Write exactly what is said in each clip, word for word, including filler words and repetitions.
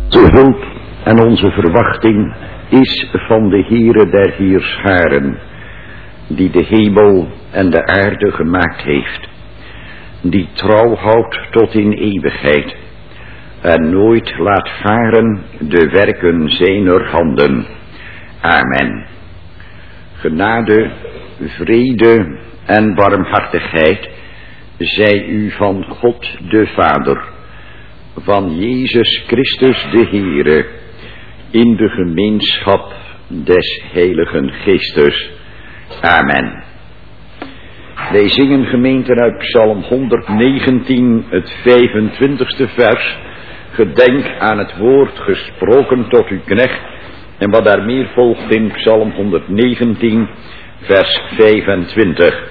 Onze hulp en onze verwachting is van de Heere der Heerscharen, die de hemel en de aarde gemaakt heeft, die trouw houdt tot in eeuwigheid en nooit laat varen de werken zijner handen. Amen. Genade, vrede en barmhartigheid zij u van God de Vader, van Jezus Christus de Heere, in de gemeenschap des Heiligen Geestes. Amen. Wij zingen, gemeente, uit Psalm honderdnegentien, het vijfentwintigste vers. Gedenk aan het woord gesproken tot uw knecht. En wat daar meer volgt in Psalm honderdnegentien, vers vijfentwintig.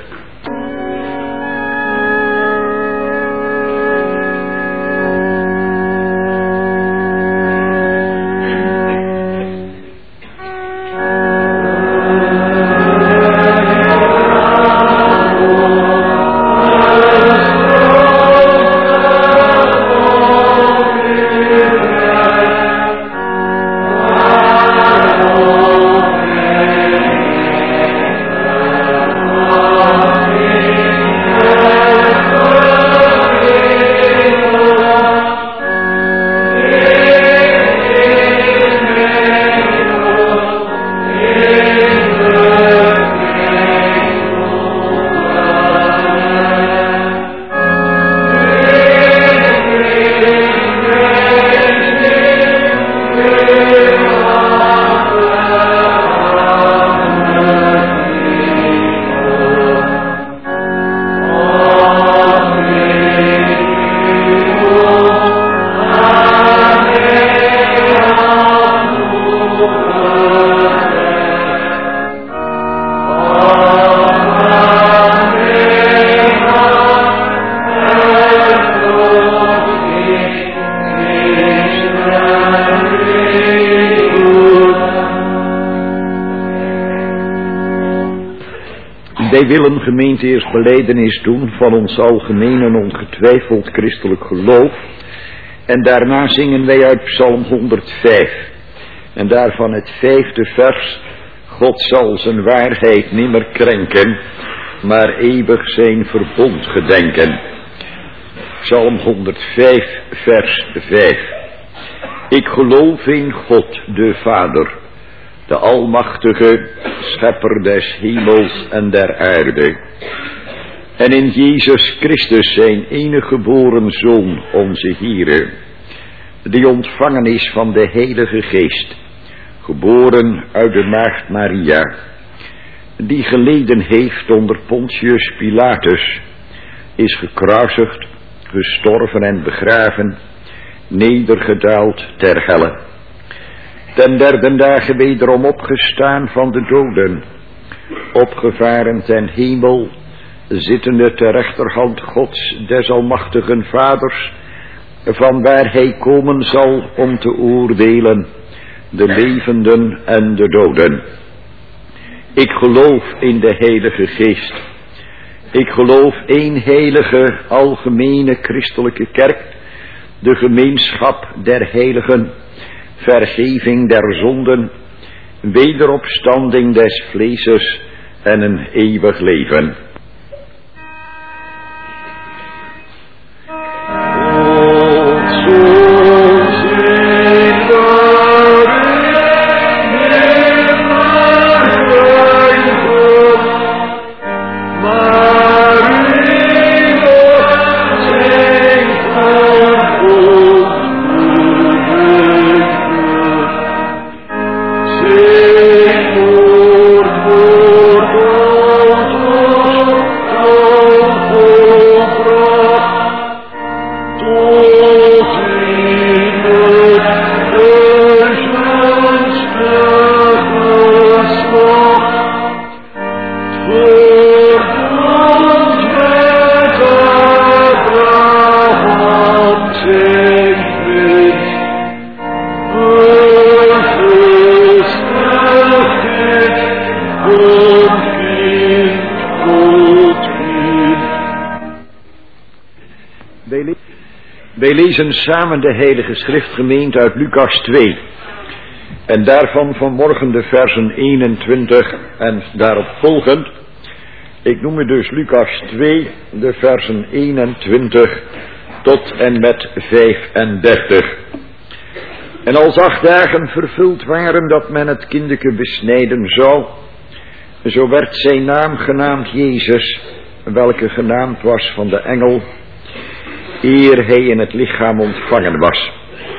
Wij willen, gemeente, eerst belijdenis doen van ons algemeen en ongetwijfeld christelijk geloof. En daarna zingen wij uit Psalm honderdvijf. En daarvan het vijfde vers. God zal zijn waarheid nimmer krenken, maar eeuwig zijn verbond gedenken. Psalm honderdvijf, vers vijf. Ik geloof in God de Vader, de almachtige schepper des hemels en der aarde, en in Jezus Christus zijn enige geboren Zoon, onze Heere, die ontvangen is van de Heilige Geest, geboren uit de maagd Maria, die geleden heeft onder Pontius Pilatus, is gekruisigd, gestorven en begraven, nedergedaald ter helle, ten derde dagen wederom opgestaan van de doden, opgevaren ten hemel, zittende ter rechterhand Gods des almachtigen Vaders, van waar hij komen zal om te oordelen de levenden en de doden. Ik geloof in de Heilige Geest. Ik geloof één heilige, algemene christelijke kerk, de gemeenschap der heiligen, vergeving der zonden, wederopstanding des vleeses en een eeuwig leven. Sing, Lord, Lord, Lord. Wij lezen samen de Heilige Schriftgemeente uit Lucas twee. En daarvan vanmorgen de versen eenentwintig en daarop volgend. Ik noem het dus Lucas twee, de versen eenentwintig tot en met vijfendertig. En als acht dagen vervuld waren dat men het kindeke besnijden zou, zo werd zijn naam genaamd Jezus, welke genaamd was van de engel, eer hij in het lichaam ontvangen was.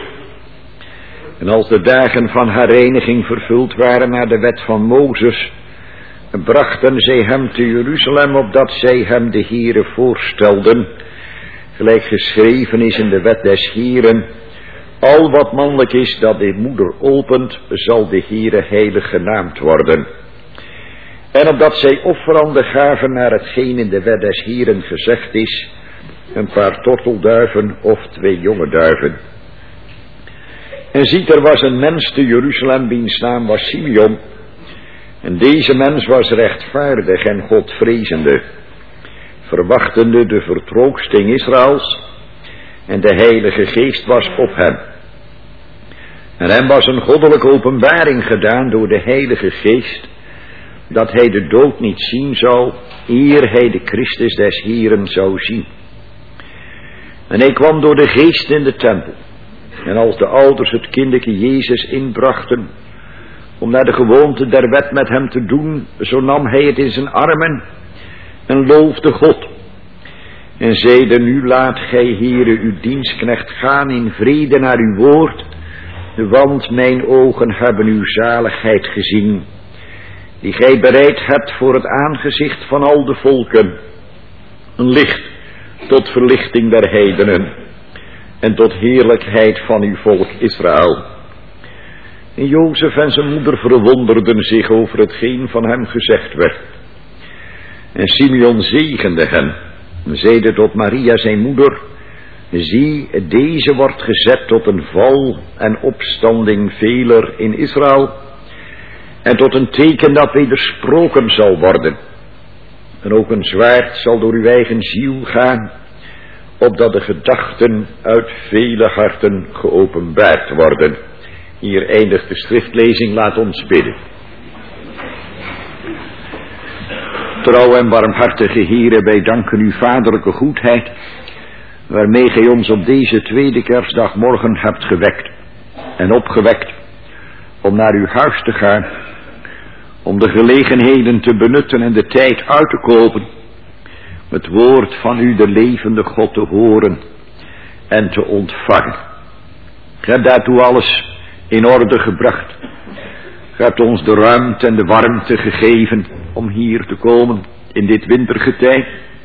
En als de dagen van haar reiniging vervuld waren naar de wet van Mozes, brachten zij hem te Jeruzalem, opdat zij hem de Heere voorstelden, gelijk geschreven is in de wet des Heeren: al wat mannelijk is dat de moeder opent, zal de Heere heilig genaamd worden. En opdat zij offeranden gaven naar hetgeen in de wet des Heeren gezegd is, een paar tortelduiven of twee jonge duiven. En ziet, er was een mens te Jeruzalem, wiens naam was Simeon. En deze mens was rechtvaardig en godvrezende, verwachtende de vertroosting Israëls, en de Heilige Geest was op hem. En hem was een goddelijke openbaring gedaan door de Heilige Geest, dat hij de dood niet zien zou, eer hij de Christus des Heeren zou zien. En hij kwam door de Geest in de tempel. En als de ouders het kindeke Jezus inbrachten, om naar de gewoonte der wet met hem te doen, zo nam hij het in zijn armen en loofde God. En zeide: nu laat gij, Heere, uw dienstknecht gaan in vrede naar uw woord, want mijn ogen hebben uw zaligheid gezien, die gij bereid hebt voor het aangezicht van al de volken, een licht tot verlichting der heidenen en tot heerlijkheid van uw volk Israël. En Jozef en zijn moeder verwonderden zich over hetgeen van hem gezegd werd. En Simeon zegende hen en zeide tot Maria zijn moeder: zie, deze wordt gezet tot een val en opstanding veler in Israël, en tot een teken dat wedersproken zal worden. En ook een zwaard zal door uw eigen ziel gaan, opdat de gedachten uit vele harten geopenbaard worden. Hier eindigt de schriftlezing, laat ons bidden. Trouw en barmhartige Heere, wij danken uw vaderlijke goedheid, waarmee gij ons op deze tweede kerstdagmorgen hebt gewekt en opgewekt om naar uw huis te gaan, om de gelegenheden te benutten en de tijd uit te kopen, het woord van u, de levende God, te horen en te ontvangen. Gij hebt daartoe alles in orde gebracht. Gij hebt ons de ruimte en de warmte gegeven om hier te komen in dit wintergetij.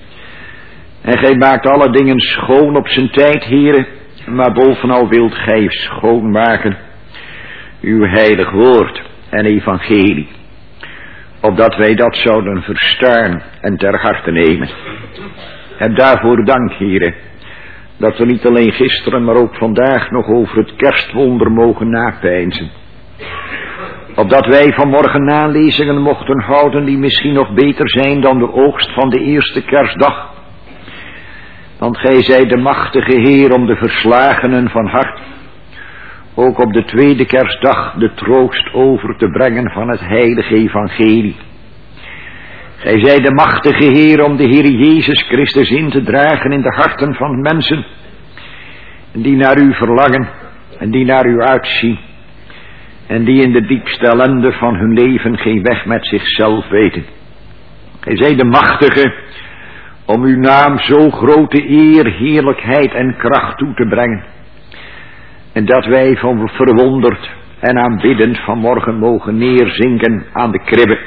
En gij maakt alle dingen schoon op zijn tijd, Heere, maar bovenal wilt gij schoonmaken uw heilig woord en evangelie, opdat wij dat zouden verstaan en ter harte nemen. En daarvoor dank, Heere, dat we niet alleen gisteren, maar ook vandaag nog over het kerstwonder mogen napeinzen. Opdat wij vanmorgen nalezingen mochten houden die misschien nog beter zijn dan de oogst van de eerste kerstdag. Want gij zijt de machtige Heer om de verslagenen van hart ook op de tweede kerstdag de troost over te brengen van het heilige evangelie. Gij zijt de machtige Heer om de Heer Jezus Christus in te dragen in de harten van mensen die naar u verlangen en die naar u uitzien en die in de diepste ellende van hun leven geen weg met zichzelf weten. Gij zijt de machtige om uw naam zo grote eer, heerlijkheid en kracht toe te brengen, en dat wij van verwonderd en aanbiddend vanmorgen mogen neerzinken aan de kribbe,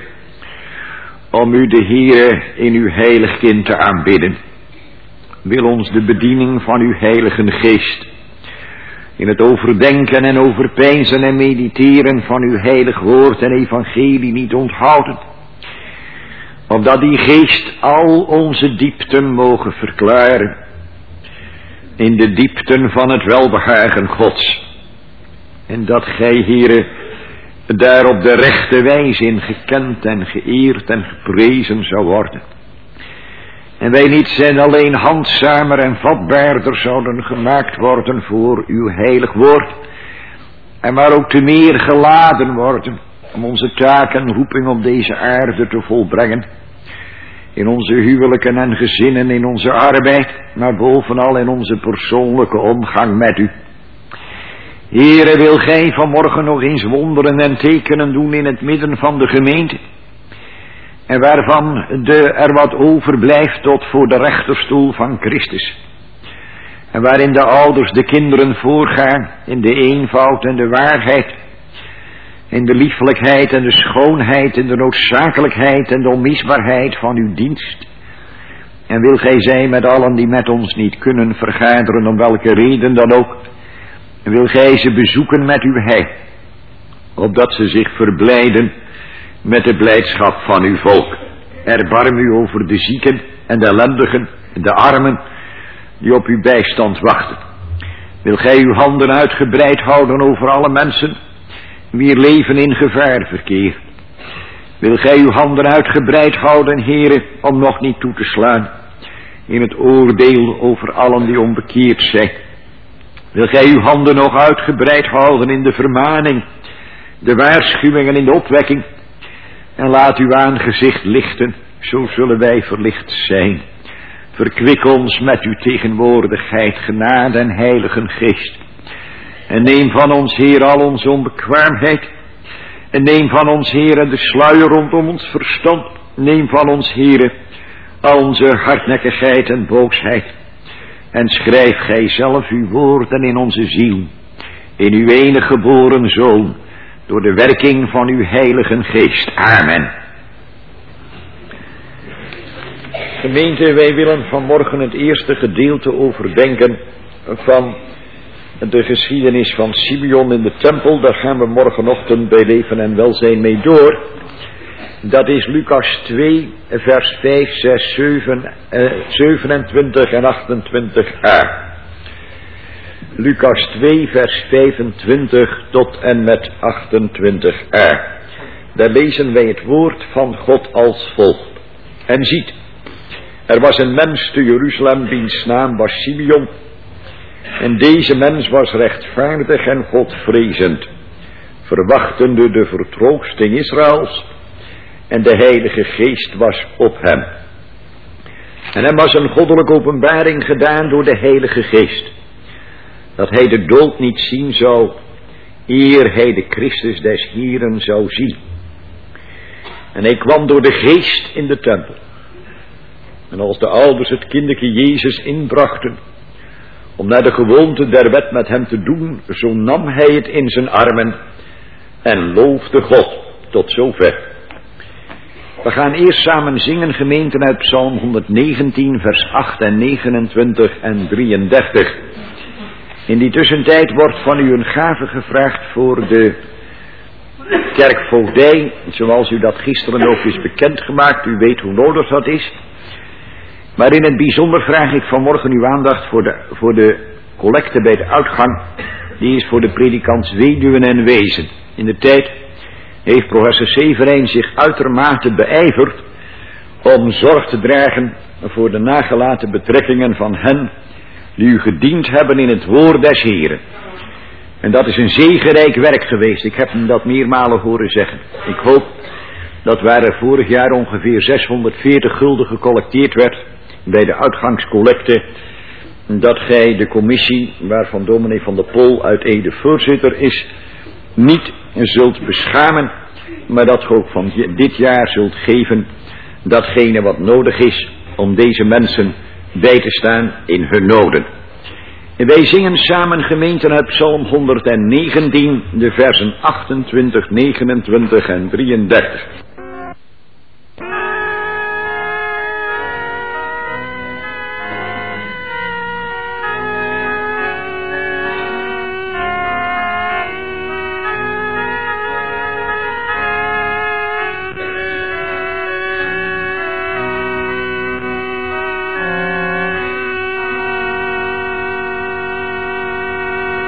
om u de Heere in uw heilig kind te aanbidden. Wil ons de bediening van uw heilige geest, in het overdenken en overpeinzen en mediteren van uw heilig woord en evangelie niet onthouden, opdat die geest al onze diepten mogen verklaren, in de diepten van het welbehagen Gods, en dat gij, Heere, daar op de rechte wijze in gekend en geëerd en geprezen zou worden. En wij niet zijn alleen handzamer en vatbaarder zouden gemaakt worden voor uw heilig woord. En maar ook te meer geladen worden om onze taak en roeping op deze aarde te volbrengen. In onze huwelijken en gezinnen, in onze arbeid, maar bovenal in onze persoonlijke omgang met u. Heere, wil gij vanmorgen nog eens wonderen en tekenen doen in het midden van de gemeente? En waarvan de, er wat overblijft tot voor de rechterstoel van Christus. En waarin de ouders de kinderen voorgaan in de eenvoud en de waarheid. In de liefelijkheid en de schoonheid en de noodzakelijkheid en de onmisbaarheid van uw dienst. En wil gij zijn met allen die met ons niet kunnen vergaderen, om welke reden dan ook. En wil gij ze bezoeken met uw heil, opdat ze zich verblijden met de blijdschap van uw volk. Erbarm u over de zieken en de ellendigen en de armen die op uw bijstand wachten. Wil gij uw handen uitgebreid houden over alle mensen wier leven in gevaar verkeert. Wil gij uw handen uitgebreid houden, Heere, om nog niet toe te slaan in het oordeel over allen die onbekeerd zijn. Wil gij uw handen nog uitgebreid houden in de vermaning, de waarschuwingen in de opwekking. En laat uw aangezicht lichten, zo zullen wij verlicht zijn. Verkwik ons met uw tegenwoordigheid, genade en heilige geest. En neem van ons, Heer, al onze onbekwaamheid. En neem van ons, Heer, de sluier rondom ons verstand. Neem van ons, Heer, al onze hardnekkigheid en boosheid. En schrijf gij zelf uw woorden in onze ziel. In uw enige geboren Zoon. Door de werking van uw heilige geest. Amen. Gemeente, wij willen vanmorgen het eerste gedeelte overdenken van de geschiedenis van Simeon in de tempel. Daar gaan we morgenochtend bij Leven en Welzijn mee door. Dat is Lucas twee, vers vijf, zes, zeven, eh, zevenentwintig en achtentwintig a. Lucas twee, vers vijfentwintig tot en met achtentwintig a. Daar lezen wij het woord van God als volgt. En ziet, er was een mens te Jeruzalem, wiens naam was Simeon. En deze mens was rechtvaardig en godvrezend, verwachtende de vertroosting Israëls. En de Heilige Geest was op hem. En hem was een goddelijke openbaring gedaan door de Heilige Geest, dat hij de dood niet zien zou, eer hij de Christus des Hieren zou zien. En hij kwam door de Geest in de tempel. En als de ouders het kinderke Jezus inbrachten, om naar de gewoonte der wet met hem te doen, zo nam hij het in zijn armen en loofde God. Tot zover. We gaan eerst samen zingen, gemeenten, uit Psalm honderdnegentien, vers acht en negenentwintig en drieëndertig. In die tussentijd wordt van u een gave gevraagd voor de kerkvoogdij, zoals u dat gisteren ook is bekendgemaakt. U weet hoe nodig dat is. Maar in het bijzonder vraag ik vanmorgen uw aandacht voor de, voor de collecte bij de uitgang. Die is voor de predikants weduwen en wezen. In de tijd heeft professor Severijn zich uitermate beijverd om zorg te dragen voor de nagelaten betrekkingen van hen die u gediend hebben in het woord des Heren. En dat is een zegenrijk werk geweest. Ik heb hem dat meermalen horen zeggen. Ik hoop dat waar er vorig jaar ongeveer zeshonderdveertig gulden gecollecteerd werd bij de uitgangscollecte, dat gij de commissie, waarvan dominee van der Pol uit Ede voorzitter is, niet zult beschamen, maar dat ge ook van dit jaar zult geven datgene wat nodig is om deze mensen bij te staan in hun noden. En wij zingen samen, gemeenten, uit Psalm honderdnegentien, de versen achtentwintig, negenentwintig en drieëndertig.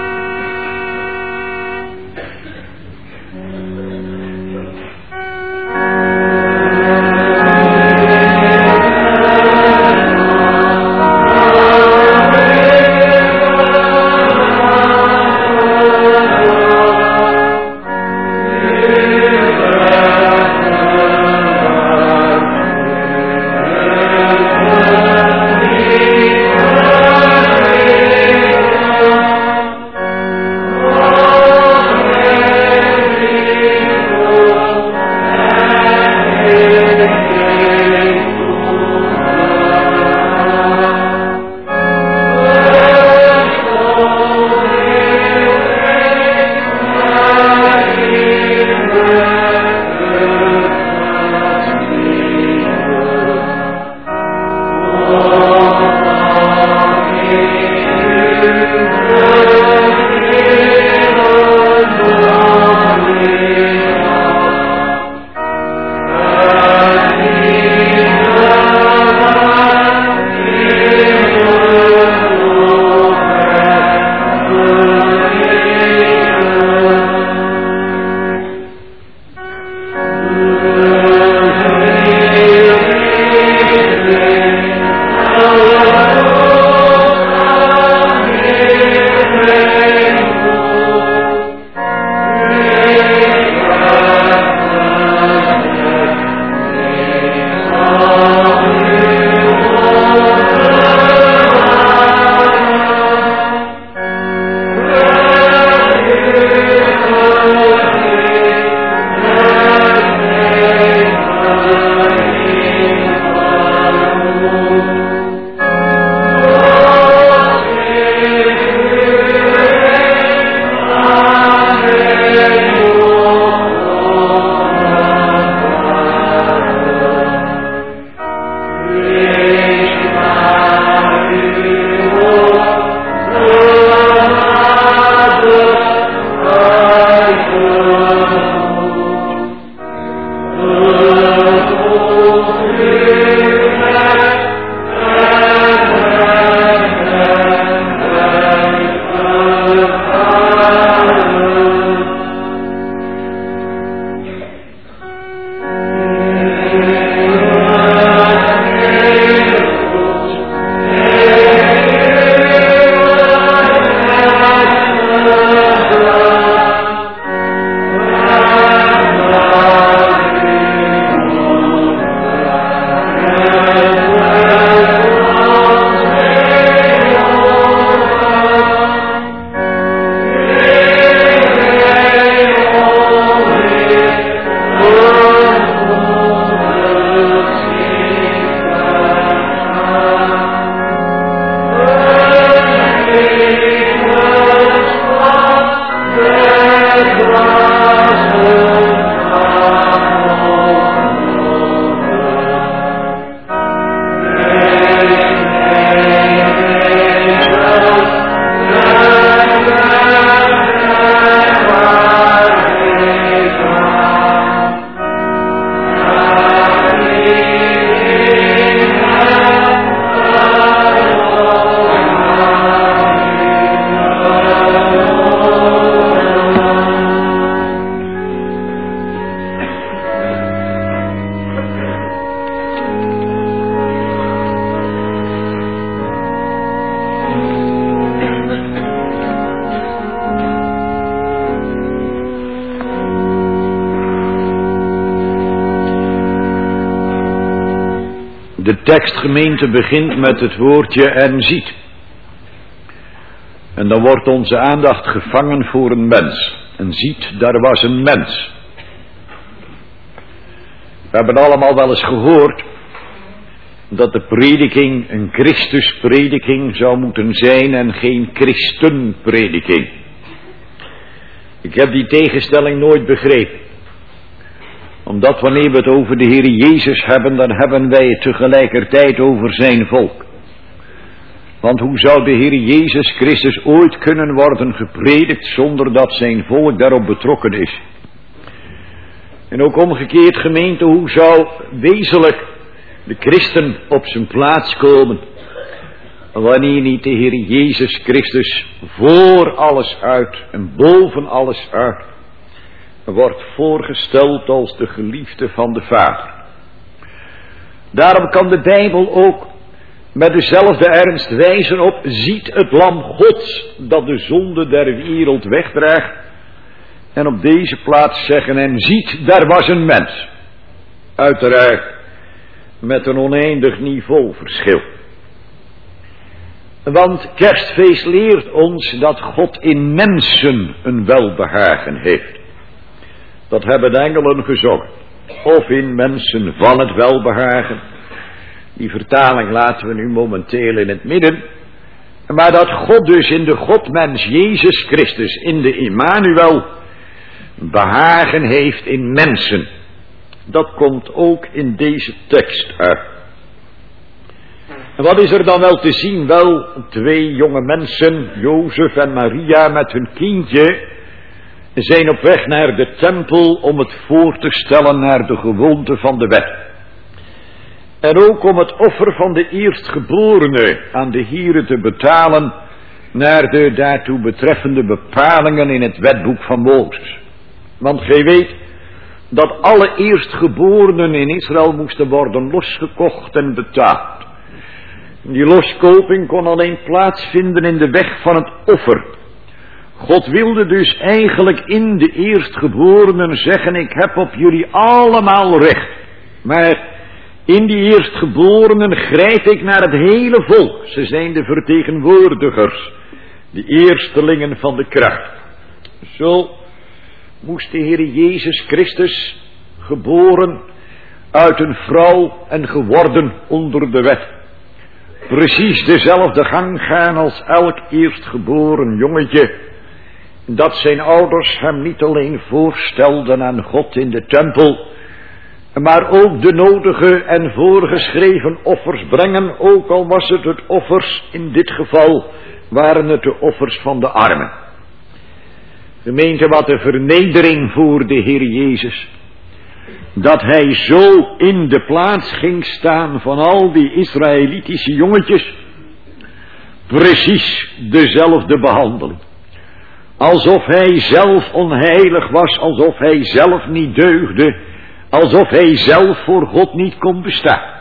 Thank De tekstgemeente begint met het woordje en ziet. En dan wordt onze aandacht gevangen voor een mens. En ziet, daar was een mens. We hebben allemaal wel eens gehoord dat de prediking een Christusprediking zou moeten zijn en geen christenprediking. Ik heb die tegenstelling nooit begrepen. Omdat wanneer we het over de Heer Jezus hebben, dan hebben wij het tegelijkertijd over zijn volk. Want hoe zou de Heer Jezus Christus ooit kunnen worden gepredikt zonder dat zijn volk daarop betrokken is? En ook omgekeerd, gemeente, hoe zou wezenlijk de christen op zijn plaats komen wanneer niet de Heer Jezus Christus voor alles uit en boven alles uit wordt voorgesteld als de geliefde van de Vader. Daarom kan de Bijbel ook met dezelfde ernst wijzen op: ziet het lam Gods dat de zonde der wereld wegdraagt. En op deze plaats zeggen: en ziet, daar was een mens. Uiteraard met een oneindig niveauverschil. Want kerstfeest leert ons dat God in mensen een welbehagen heeft. Dat hebben de engelen gezongen. Of in mensen van het welbehagen. Die vertaling laten we nu momenteel in het midden. Maar dat God dus in de Godmens Jezus Christus, in de Immanuel, behagen heeft in mensen. Dat komt ook in deze tekst uit. En wat is er dan wel te zien? Wel, twee jonge mensen, Jozef en Maria met hun kindje, zijn op weg naar de tempel om het voor te stellen naar de gewoonte van de wet. En ook om het offer van de eerstgeborene aan de Here te betalen naar de daartoe betreffende bepalingen in het wetboek van Mozes. Want gij weet dat alle eerstgeborenen in Israël moesten worden losgekocht en betaald. Die loskoping kon alleen plaatsvinden in de weg van het offer. God wilde dus eigenlijk in de eerstgeborenen zeggen: ik heb op jullie allemaal recht. Maar in die eerstgeborenen grijp ik naar het hele volk. Ze zijn de vertegenwoordigers, de eerstelingen van de kracht. Zo moest de Heer Jezus Christus, geboren uit een vrouw en geworden onder de wet, precies dezelfde gang gaan als elk eerstgeboren jongetje, dat zijn ouders hem niet alleen voorstelden aan God in de tempel, maar ook de nodige en voorgeschreven offers brengen, ook al was het het offers, in dit geval waren het de offers van de armen. Gemeente, wat de vernedering voor de Heer Jezus, dat hij zo in de plaats ging staan van al die Israëlitische jongetjes, precies dezelfde behandeling. Alsof hij zelf onheilig was, alsof hij zelf niet deugde, alsof hij zelf voor God niet kon bestaan.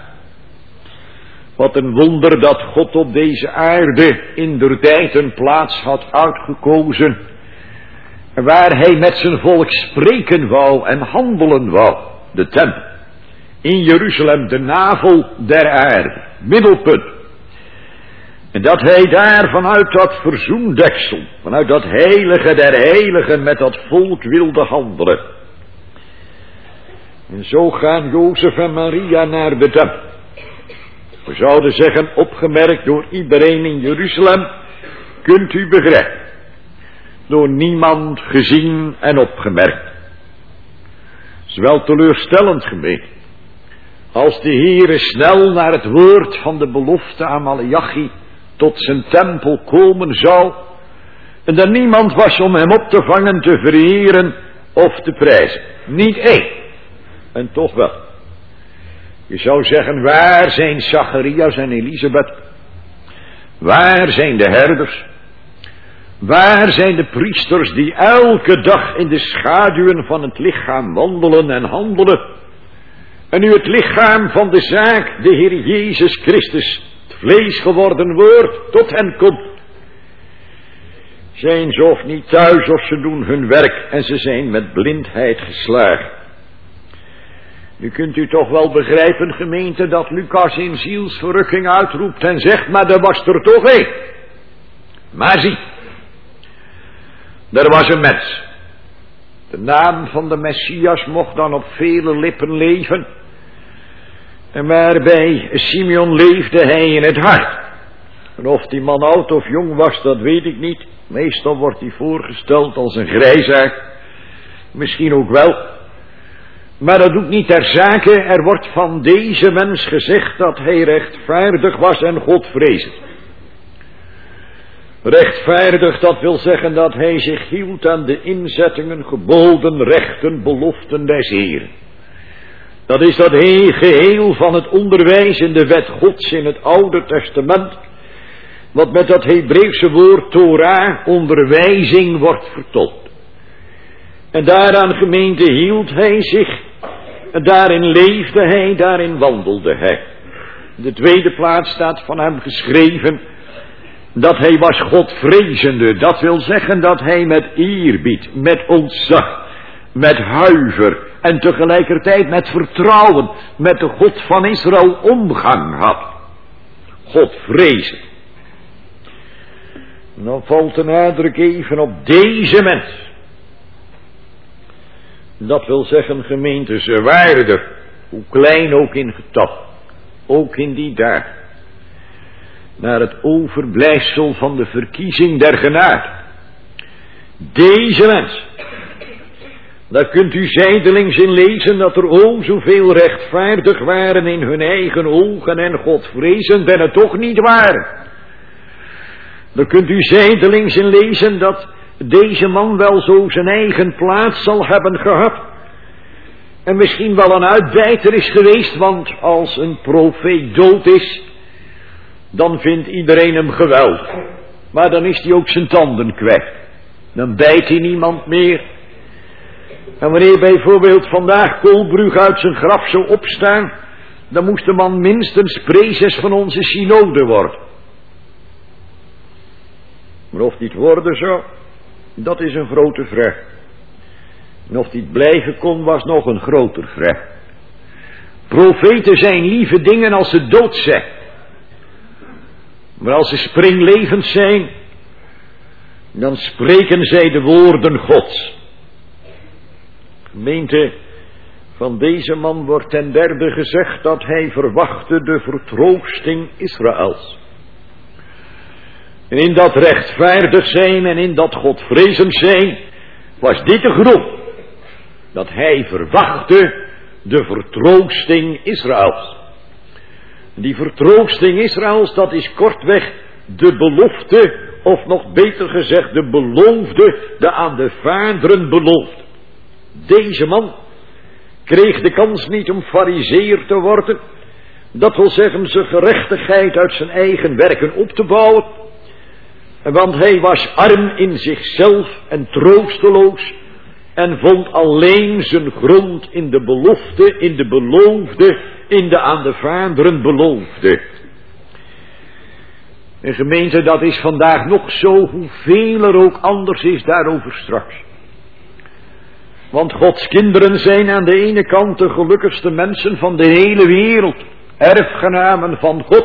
Wat een wonder dat God op deze aarde indertijd een plaats had uitgekozen, waar hij met zijn volk spreken wou en handelen wou, de tempel. In Jeruzalem, de navel der aarde, middelpunt. En dat hij daar vanuit dat verzoendeksel, vanuit dat heilige der heiligen met dat volk wilde handelen. En zo gaan Jozef en Maria naar de tempel. We zouden zeggen, opgemerkt door iedereen in Jeruzalem, kunt u begrijpen. Door niemand gezien en opgemerkt. Het is wel teleurstellend gemeend. Als de Heere snel naar het woord van de belofte aan Maleachi tot zijn tempel komen zou, en er niemand was om hem op te vangen, te vereren of te prijzen. Niet één. En toch wel. Je zou zeggen, waar zijn Zacharias en Elisabeth? Waar zijn de herders? Waar zijn de priesters die elke dag in de schaduwen van het lichaam wandelen en handelen? En nu het lichaam van de zaak, de Heer Jezus Christus, het vlees geworden woord, tot hen komt. Zijn ze of niet thuis of ze doen hun werk en ze zijn met blindheid geslagen. Nu kunt u toch wel begrijpen, gemeente, dat Lucas in zielsverrukking uitroept en zegt, maar er was er toch één. Maar zie, er was een mens. De naam van de Messias mocht dan op vele lippen leven. En waarbij Simeon leefde hij in het hart. En of die man oud of jong was, dat weet ik niet. Meestal wordt hij voorgesteld als een grijsaard. Misschien ook wel. Maar dat doet niet ter zake. Er wordt van deze mens gezegd dat hij rechtvaardig was en Godvrezend. Rechtvaardig, dat wil zeggen dat hij zich hield aan de inzettingen, geboden, rechten, beloften des Heeren. Dat is dat geheel van het onderwijs in de wet Gods in het Oude Testament, wat met dat Hebreeuwse woord Torah, onderwijzing, wordt vertolkt. En daaraan, gemeente, hield hij zich, en daarin leefde hij, daarin wandelde hij. In de tweede plaats staat van hem geschreven dat hij was Godvrezende. Dat wil zeggen dat hij met eerbied, met ontzag, met huiver en tegelijkertijd met vertrouwen met de God van Israël omgang had. Godvrezend. Dan valt de nadruk even op deze mens. Dat wil zeggen, gemeente, ze waardig, hoe klein ook in getal, ook in die dagen, naar het overblijfsel van de verkiezing der genade. Deze mens, daar kunt u zijdelings in lezen dat er o zoveel rechtvaardig waren in hun eigen ogen en Godvrezend en het toch niet waren. Daar kunt u zijdelings in lezen dat deze man wel zo zijn eigen plaats zal hebben gehad. En misschien wel een uitbijter is geweest, want als een profeet dood is, dan vindt iedereen hem geweldig. Maar dan is hij ook zijn tanden kwijt. Dan bijt hij niemand meer. En wanneer bijvoorbeeld vandaag Koolbrug uit zijn graf zou opstaan, dan moest de man minstens prezes van onze synode worden. Maar of dit worden zou, dat is een grote vraag. En of dit blijven kon, was nog een groter vraag. Profeten zijn lieve dingen als ze dood zijn. Maar als ze springlevend zijn, dan spreken zij de woorden Gods. Gemeente, van deze man wordt ten derde gezegd dat hij verwachtte de vertroosting Israëls. En in dat rechtvaardig zijn en in dat Godvrezend zijn, was dit de groep. Dat hij verwachtte de vertroosting Israëls. En die vertroosting Israëls, dat is kortweg de belofte, of nog beter gezegd de beloofde, de aan de vaderen beloofde. Deze man kreeg de kans niet om farizeer te worden. Dat wil zeggen zijn gerechtigheid uit zijn eigen werken op te bouwen. Want hij was arm in zichzelf en troosteloos. En vond alleen zijn grond in de belofte, in de beloofde, in de aan de vaderen beloofde. En gemeente, dat is vandaag nog zo, hoeveel er ook anders is daarover straks. Want Gods kinderen zijn aan de ene kant de gelukkigste mensen van de hele wereld, erfgenamen van God.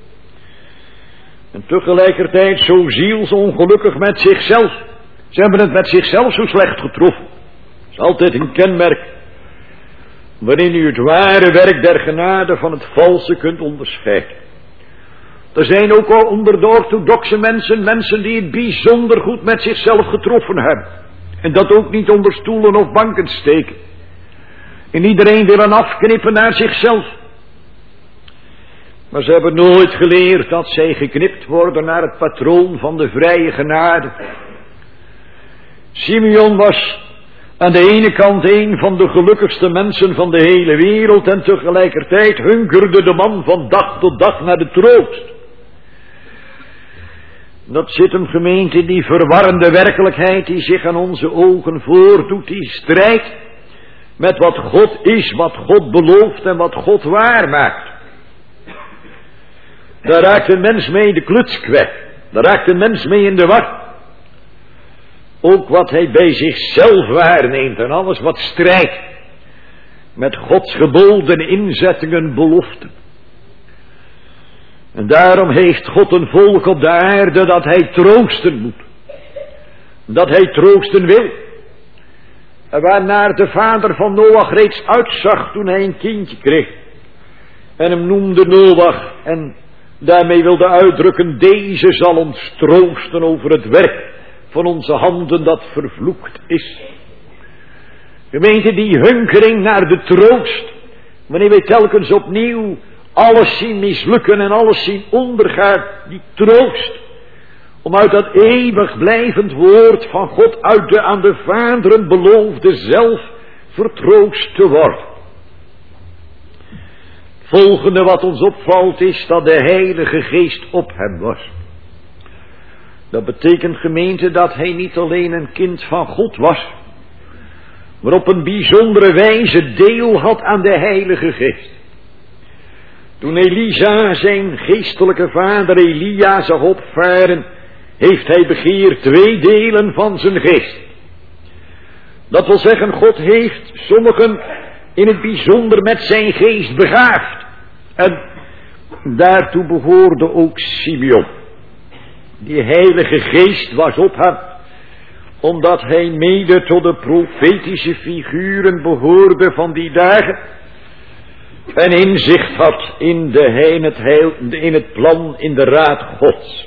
En tegelijkertijd zo zielsongelukkig met zichzelf. Ze hebben het met zichzelf zo slecht getroffen. Dat is altijd een kenmerk waarin u het ware werk der genade van het valse kunt onderscheiden. Er zijn ook al onder de orthodoxe mensen, mensen die het bijzonder goed met zichzelf getroffen hebben. En dat ook niet onder stoelen of banken steken. En iedereen willen afknippen naar zichzelf. Maar ze hebben nooit geleerd dat zij geknipt worden naar het patroon van de vrije genade. Simeon was aan de ene kant een van de gelukkigste mensen van de hele wereld en tegelijkertijd hunkerde de man van dag tot dag naar de troost. Dat zit hem, gemeente, in die verwarrende werkelijkheid die zich aan onze ogen voordoet, die strijd met wat God is, wat God belooft en wat God waar maakt. Daar raakt een mens mee de kluts kwijt. Daar raakt een mens mee in de war. Ook wat hij bij zichzelf waarneemt en alles wat strijdt met Gods geboden, inzettingen, beloften. En daarom heeft God een volk op de aarde dat hij troosten moet. Dat hij troosten wil. En waarnaar de vader van Noach reeds uitzag toen hij een kindje kreeg. En hem noemde Noach en daarmee wilde uitdrukken, deze zal ons troosten over het werk van onze handen dat vervloekt is. Gemeente, die hunkering naar de troost, wanneer wij telkens opnieuw alles zien mislukken en alles zien ondergaan, die troost, om uit dat eeuwig blijvend woord van God uit de aan de vaderen beloofde zelf vertroost te worden. Het volgende wat ons opvalt is dat de Heilige Geest op hem was. Dat betekent, gemeente, dat hij niet alleen een kind van God was, maar op een bijzondere wijze deel had aan de Heilige Geest. Toen Elisa zijn geestelijke vader Elia zag opvaren, heeft hij begeerd twee delen van zijn geest. Dat wil zeggen, God heeft sommigen in het bijzonder met zijn geest begaafd. En daartoe behoorde ook Simeon. Die Heilige Geest was op hem, omdat hij mede tot de profetische figuren behoorde van die dagen en inzicht had in, de, in, het, heil, in het plan, in de raad Gods.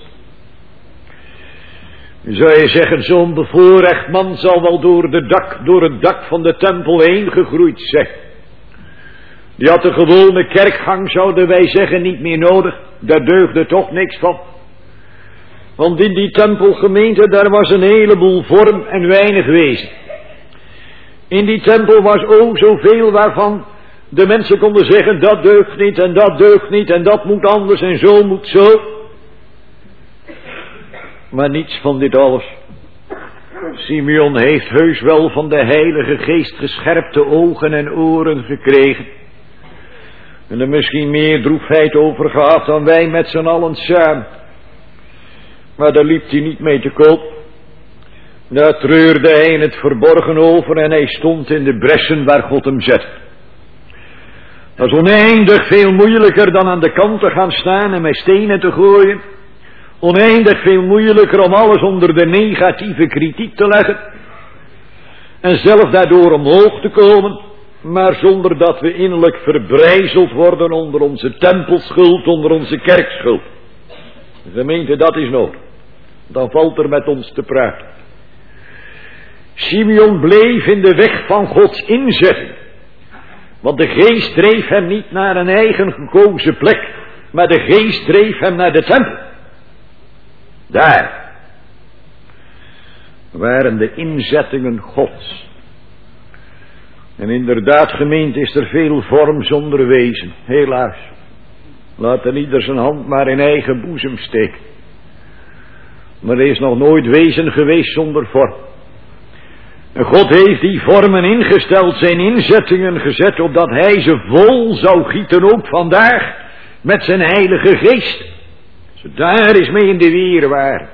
Nu zou je zeggen, zo'n bevoorrecht man zal wel door, de dak, door het dak van de tempel heen gegroeid zijn. Die had de gewone kerkgang, zouden wij zeggen, niet meer nodig. Daar deugde toch niks van. Want in die tempelgemeente, daar was een heleboel vorm en weinig wezen. In die tempel was o zoveel waarvan de mensen konden zeggen, dat deugt niet en dat deugt niet en dat moet anders en zo moet zo. Maar niets van dit alles. Simeon heeft heus wel van de Heilige Geest gescherpte ogen en oren gekregen. En er misschien meer droefheid over gehad dan wij met z'n allen samen. Maar daar liep hij niet mee te koop. Daar treurde hij in het verborgen over en hij stond in de bressen waar God hem zet. Dat is oneindig veel moeilijker dan aan de kant te gaan staan en met stenen te gooien. Oneindig veel moeilijker om alles onder de negatieve kritiek te leggen. En zelf daardoor omhoog te komen, maar zonder dat we innerlijk verbrijzeld worden onder onze tempelschuld, onder onze kerkschuld. De gemeente, dat is nodig. Dan valt er met ons te praten. Simeon bleef in de weg van Gods inzetting. Want de geest dreef hem niet naar een eigen gekozen plek, maar de geest dreef hem naar de tempel. Daar waren de inzettingen Gods. En inderdaad, gemeente, is er veel vorm zonder wezen, helaas. Laat er ieder zijn hand maar in eigen boezem steken. Maar er is nog nooit wezen geweest zonder vorm. En God heeft die vormen ingesteld, zijn inzettingen gezet, opdat hij ze vol zou gieten, ook vandaag, met zijn Heilige Geest. Zo daar is mee in de weer waar.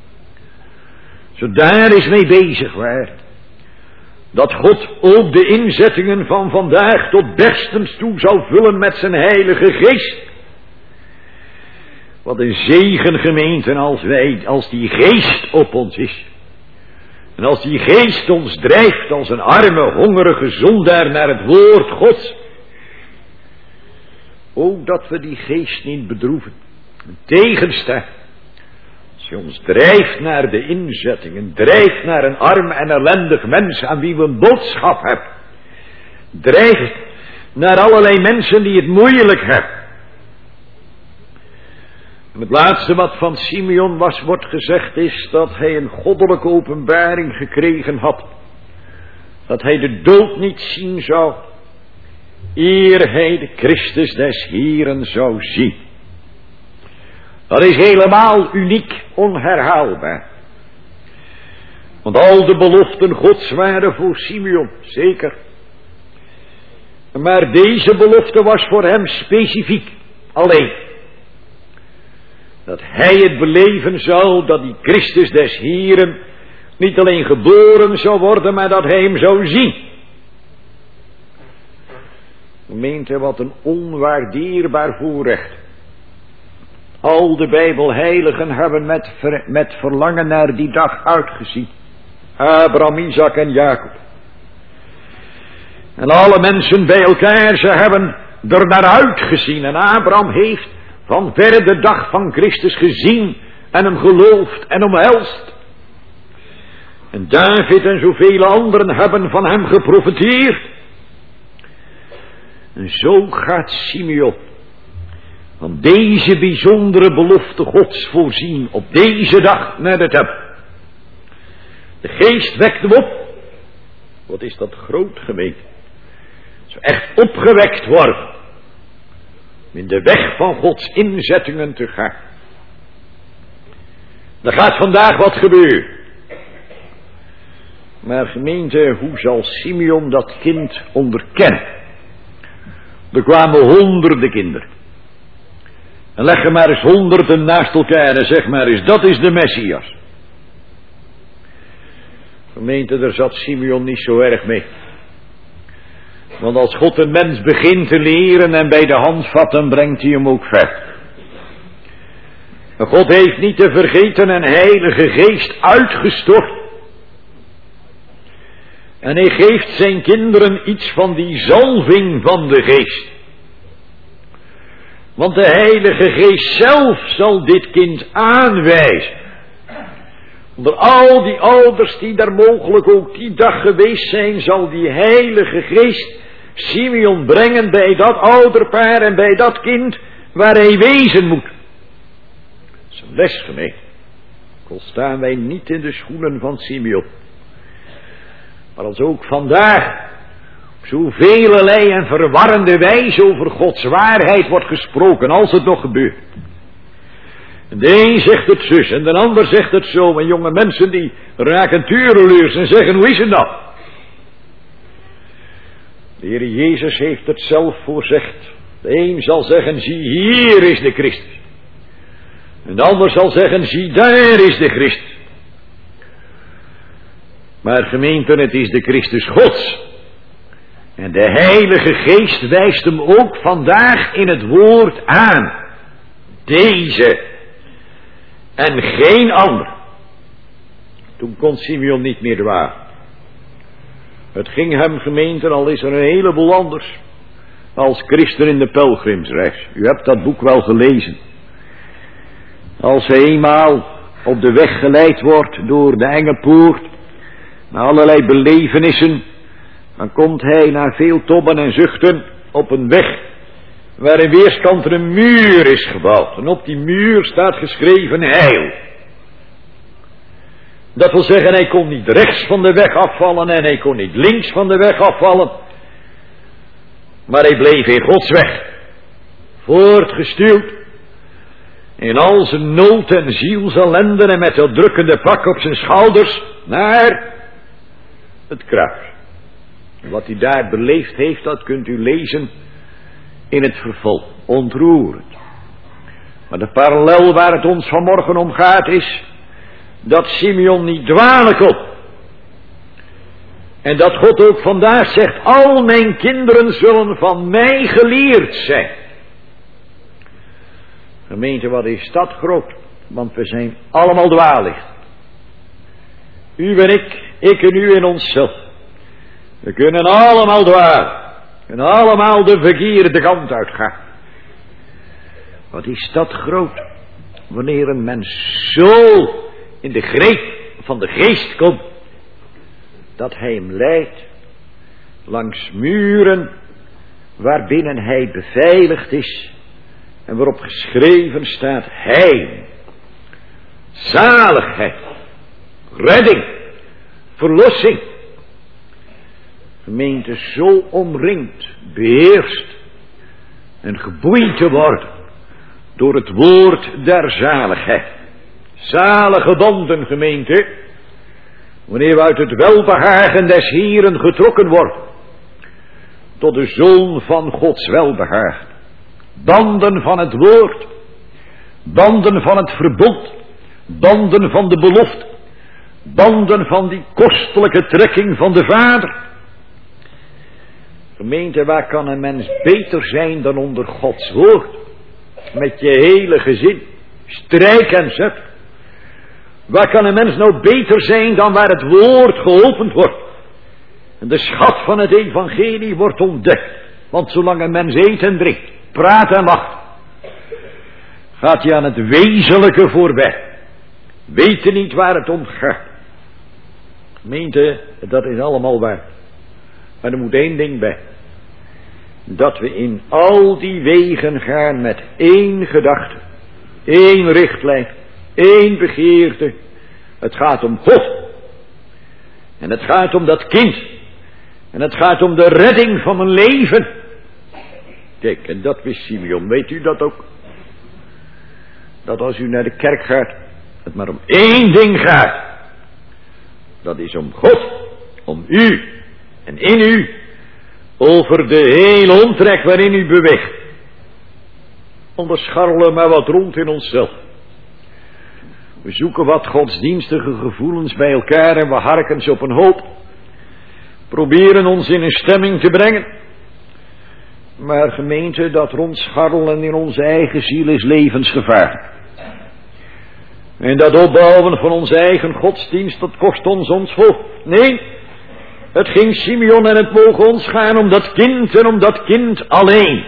Zo daar is mee bezig waar. Dat God ook de inzettingen van vandaag tot berstens toe zou vullen met zijn Heilige Geest. Wat een zegen, gemeente, als wij, als die Geest op ons is. En als die Geest ons drijft als een arme, hongerige zondaar naar het woord Gods. Ook dat we die Geest niet bedroeven. Tegenstaan. Als hij ons drijft naar de inzettingen, drijft naar een arm en ellendig mens aan wie we een boodschap hebben. Drijft naar allerlei mensen die het moeilijk hebben. En het laatste wat van Simeon was, wordt gezegd, is dat hij een goddelijke openbaring gekregen had. Dat hij de dood niet zien zou, eer hij de Christus des Heeren zou zien. Dat is helemaal uniek, onherhaalbaar. Want al de beloften Gods waren voor Simeon, zeker. Maar deze belofte was voor hem specifiek, alleen. Dat hij het beleven zou, dat die Christus des Heeren niet alleen geboren zou worden, maar dat hij hem zou zien. Gemeente, wat een onwaardeerbaar voorrecht. Al de Bijbelheiligen hebben met, ver, met verlangen naar die dag uitgezien. Abraham, Isaac en Jacob. En alle mensen bij elkaar, ze hebben er naar uitgezien. En Abraham heeft van verre de dag van Christus gezien en hem geloofd en omhelst. En David en zoveel anderen hebben van hem geprofiteerd. En zo gaat Simeon van deze bijzondere belofte Gods voorzien op deze dag naar de tempel. De geest wekt hem op. Wat is dat groot, gemeente. Zo echt opgewekt worden. In de weg van Gods inzettingen te gaan. Er gaat vandaag wat gebeuren. Maar gemeente, hoe zal Simeon dat kind onderkennen? Er kwamen honderden kinderen. En leg er maar eens honderden naast elkaar en zeg maar eens, dat is de Messias. Gemeente, daar zat Simeon niet zo erg mee. Want als God een mens begint te leren en bij de hand vat, dan brengt hij hem ook ver. En God heeft niet de vergeten en heilige geest uitgestort. En hij geeft zijn kinderen iets van die zalving van de geest. Want de heilige geest zelf zal dit kind aanwijzen. Onder al die ouders die daar mogelijk ook die dag geweest zijn, zal die heilige geest Simeon brengen bij dat ouderpaar en bij dat kind waar hij wezen moet. Dat is een les, gemeente. Al staan wij niet in de schoenen van Simeon. Maar als ook vandaag op zoveelelei en verwarrende wijze over Gods waarheid wordt gesproken, als het nog gebeurt. En de een zegt het zus en de ander zegt het zo. En jonge mensen die raken tureluurs en zeggen, hoe is het nou? De Heer Jezus heeft het zelf voorzegd. De een zal zeggen, zie hier is de Christus. En de ander zal zeggen, zie daar is de Christus. Maar gemeente, het is de Christus Gods. En de Heilige Geest wijst hem ook vandaag in het woord aan. Deze. En geen ander. Toen kon Simeon niet meer dwalen. Het ging hem, gemeente, al is er een heleboel anders, als christen in de pelgrimsreis. U hebt dat boek wel gelezen. Als hij eenmaal op de weg geleid wordt door de enge poort, na allerlei belevenissen, dan komt hij na veel tobben en zuchten op een weg waar in weerskanten een muur is gebouwd. En op die muur staat geschreven heil. Dat wil zeggen, hij kon niet rechts van de weg afvallen en hij kon niet links van de weg afvallen. Maar hij bleef in Gods weg. Voortgestuwd. In al zijn nood en zielsellende en met dat drukkende pak op zijn schouders naar het kruis. En wat hij daar beleefd heeft, dat kunt u lezen in het vervolg. Ontroerend. Maar de parallel waar het ons vanmorgen om gaat is dat Simeon niet dwalen kon. En dat God ook vandaag zegt, al mijn kinderen zullen van mij geleerd zijn. Gemeente, wat is dat groot? Want we zijn allemaal dwalig. U en ik, ik en u en onszelf. We kunnen allemaal dwalen. We kunnen allemaal de verkeerde kant uitgaan. Wat is dat groot? Wanneer een mens zo in de greep van de geest komt, dat hij hem leidt langs muren waarbinnen hij beveiligd is en waarop geschreven staat heil, zaligheid, redding, verlossing. Gemeente, zo omringd, beheerst en geboeid te worden door het woord der zaligheid. Zalige banden, gemeente, wanneer we uit het welbehagen des Heeren getrokken worden tot de zoon van Gods welbehagen. Banden van het woord, banden van het verbond, banden van de belofte, banden van die kostelijke trekking van de Vader. Gemeente, waar kan een mens beter zijn dan onder Gods woord? Met je hele gezin, strijk en zet. Waar kan een mens nou beter zijn dan waar het woord geopend wordt? En de schat van het evangelie wordt ontdekt. Want zolang een mens eet en drinkt, praat en lacht, gaat hij aan het wezenlijke voorbij. Weet niet waar het om gaat. Gemeente, dat is allemaal waar. Maar er moet één ding bij. Dat we in al die wegen gaan met één gedachte. Één richtlijn. Één begeerte. Het gaat om God. En het gaat om dat kind. En het gaat om de redding van mijn leven. Kijk, en dat wist Simeon. Weet u dat ook? Dat als u naar de kerk gaat, het maar om één ding gaat. Dat is om God. Om u. En in u. Over de hele omtrek waarin u beweegt. Onderscharrelen maar wat rond in onszelf. We zoeken wat godsdienstige gevoelens bij elkaar en we harken ze op een hoop. Proberen ons in een stemming te brengen. Maar gemeente, dat rondscharrelen in onze eigen ziel is levensgevaar. En dat opbouwen van onze eigen godsdienst, dat kost ons ons hoofd. Nee, het ging Simeon en het mogen ons gaan om dat kind en om dat kind alleen.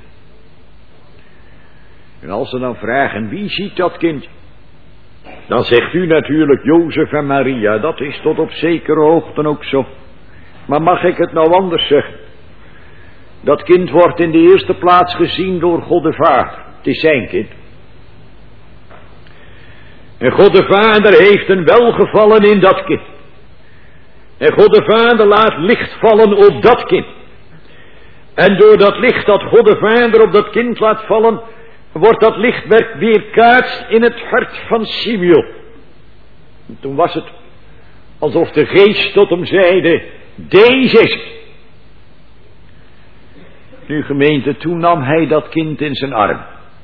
En als ze dan vragen, wie ziet dat kind? Dan zegt u natuurlijk Jozef en Maria, dat is tot op zekere hoogte ook zo. Maar mag ik het nou anders zeggen? Dat kind wordt in de eerste plaats gezien door God de Vader. Het is zijn kind. En God de Vader heeft een welgevallen in dat kind. En God de Vader laat licht vallen op dat kind. En door dat licht dat God de Vader op dat kind laat vallen, wordt dat licht weerkaatst in het hart van Simeon. En toen was het alsof de geest tot hem zeide, deze is het. Nu gemeente, toen nam hij dat kind in zijn arm.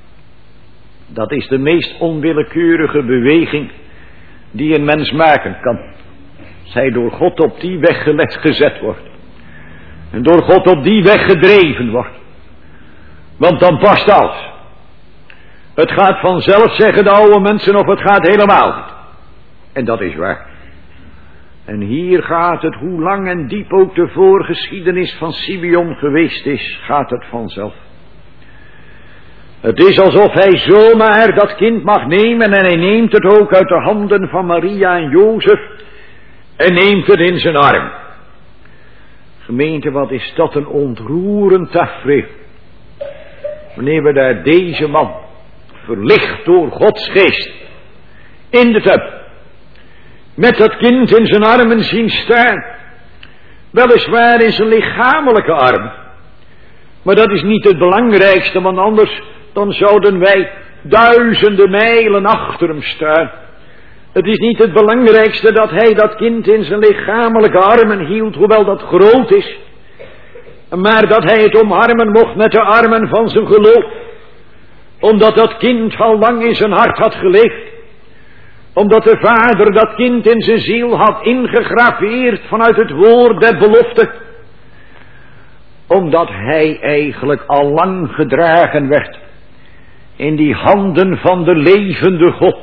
Dat is de meest onwillekeurige beweging die een mens maken kan. Als hij door God op die weg gelet gezet wordt. En door God op die weg gedreven wordt. Want dan past alles. Het gaat vanzelf, zeggen de oude mensen, of het gaat helemaal niet. En dat is waar. En hier gaat het, hoe lang en diep ook de voorgeschiedenis van Simeon geweest is, gaat het vanzelf. Het is alsof hij zomaar dat kind mag nemen en hij neemt het ook uit de handen van Maria en Jozef en neemt het in zijn arm. Gemeente, wat is dat een ontroerend tafereel. Wanneer we daar deze man, verlicht door Gods geest, in de tempel, met dat kind in zijn armen zien staan. Weliswaar in zijn lichamelijke armen. Maar dat is niet het belangrijkste, want anders dan zouden wij duizenden mijlen achter hem staan. Het is niet het belangrijkste dat hij dat kind in zijn lichamelijke armen hield, hoewel dat groot is. Maar dat hij het omarmen mocht met de armen van zijn geloof. Omdat dat kind al lang in zijn hart had geleefd. Omdat de vader dat kind in zijn ziel had ingegraveerd vanuit het woord der belofte. Omdat hij eigenlijk al lang gedragen werd in die handen van de levende God.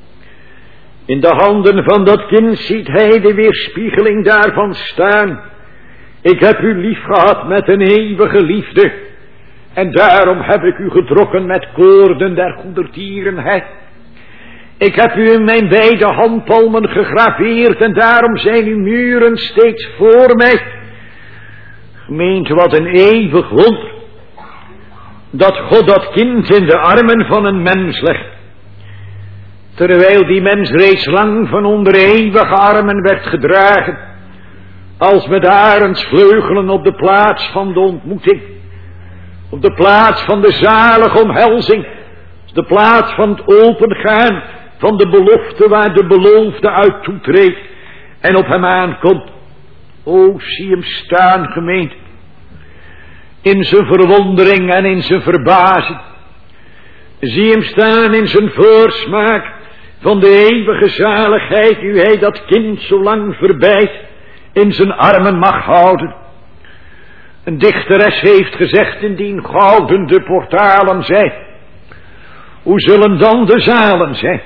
In de handen van dat kind ziet hij de weerspiegeling daarvan staan. Ik heb u lief gehad met een eeuwige liefde. En daarom heb ik u getrokken met koorden der goedertierenheid. Ik heb u in mijn beide handpalmen gegraveerd en daarom zijn uw muren steeds voor mij. Gemeente, wat een eeuwig wonder. Dat God dat kind in de armen van een mens legt. Terwijl die mens reeds lang van onder eeuwige armen werd gedragen. Als met arendsvleugelen op de plaats van de ontmoeting. Op de plaats van de zalige omhelzing. De plaats van het opengaan van de belofte waar de beloofde uit toetreedt. En op hem aankomt. O, zie hem staan, gemeente. In zijn verwondering en in zijn verbazing. Zie hem staan in zijn voorsmaak van de eeuwige zaligheid, nu hij dat kind zo lang verbijt in zijn armen mag houden. Een dichteres heeft gezegd, indien gouden de portalen zijn, hoe zullen dan de zalen zijn?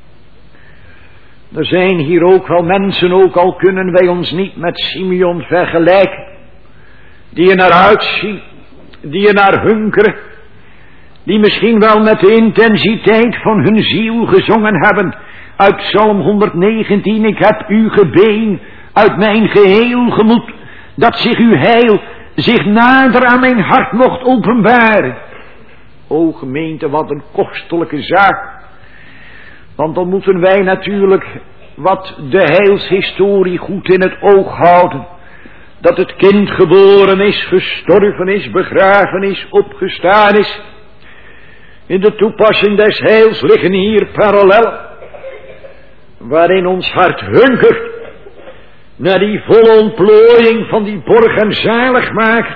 Er zijn hier ook wel mensen, ook al kunnen wij ons niet met Simeon vergelijken, die er naar uitzien, die er naar hunkeren, die misschien wel met de intensiteit van hun ziel gezongen hebben uit Psalm honderdnegentien, ik heb u gebeen uit mijn geheel gemoed, dat zich uw heil zich nader aan mijn hart mocht openbaren. O gemeente, wat een kostelijke zaak. Want dan moeten wij natuurlijk wat de heilshistorie goed in het oog houden. Dat het kind geboren is, gestorven is, begraven is, opgestaan is. In de toepassing des heils liggen hier parallellen, waarin ons hart hunkert naar die volle ontplooiing van die borg en zalig maakt.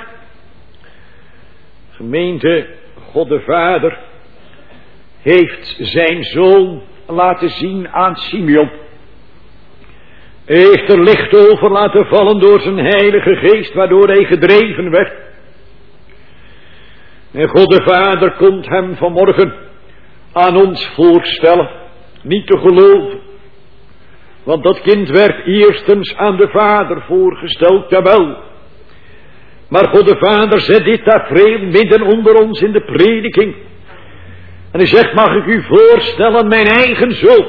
Gemeente, God de Vader heeft zijn zoon laten zien aan Simeon. Hij heeft er licht over laten vallen door zijn heilige geest, waardoor hij gedreven werd. En God de Vader komt hem vanmorgen aan ons voorstellen, niet te geloven. Want dat kind werd eerstens aan de Vader voorgesteld, jawel. Maar God de Vader zet dit tafereel midden onder ons in de prediking. En hij zegt, mag ik u voorstellen, mijn eigen zoon.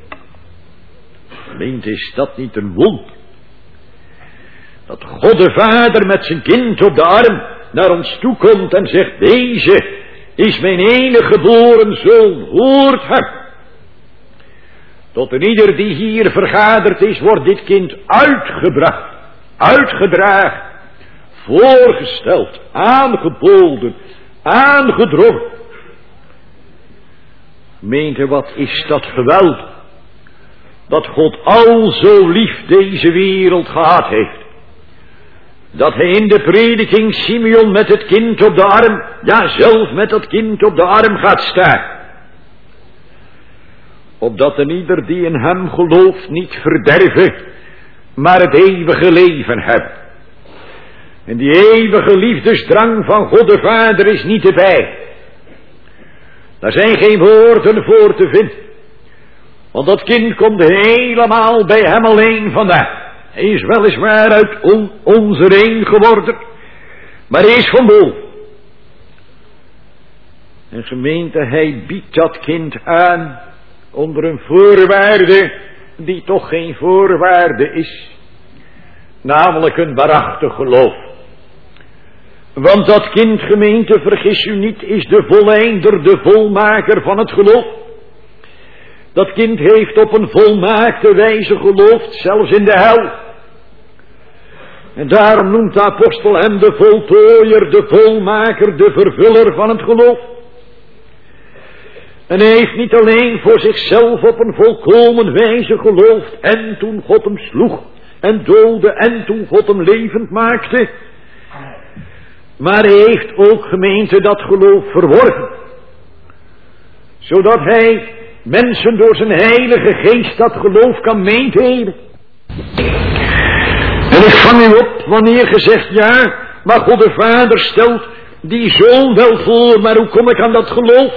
Meent, is dat niet een wonder? Dat God de Vader met zijn kind op de arm naar ons toe komt en zegt, deze is mijn enige geboren zoon, hoort hem. Tot een ieder die hier vergaderd is, wordt dit kind uitgebracht, uitgedragen, voorgesteld, aangeboden, aangedrongen. Meent, wat is dat geweldig, dat God al zo lief deze wereld gehad heeft, dat hij in de prediking Simeon met het kind op de arm, ja zelf met dat kind op de arm gaat staan. Opdat een ieder die in hem gelooft niet verderven, maar het eeuwige leven hebben. En die eeuwige liefdesdrang van God de Vader is niet erbij. Daar zijn geen woorden voor te vinden. Want dat kind komt helemaal bij hem alleen vandaan. Hij is weliswaar uit on, onze reen geworden, maar hij is van boven. En gemeente, hij biedt dat kind aan onder een voorwaarde die toch geen voorwaarde is. Namelijk een waarachtig geloof. Want dat kind, gemeente, vergis u niet, is de volleinder, de volmaker van het geloof. Dat kind heeft op een volmaakte wijze geloofd, zelfs in de hel. En daarom noemt de apostel hem de voltooier, de volmaker, de vervuller van het geloof. En hij heeft niet alleen voor zichzelf op een volkomen wijze geloofd, en toen God hem sloeg en doodde, en toen God hem levend maakte. Maar hij heeft ook, gemeente, dat geloof verworven. Zodat hij mensen door zijn heilige geest dat geloof kan meedelen. En ik vang u op wanneer gezegd, ja, maar God de Vader stelt die zoon wel voor, maar hoe kom ik aan dat geloof?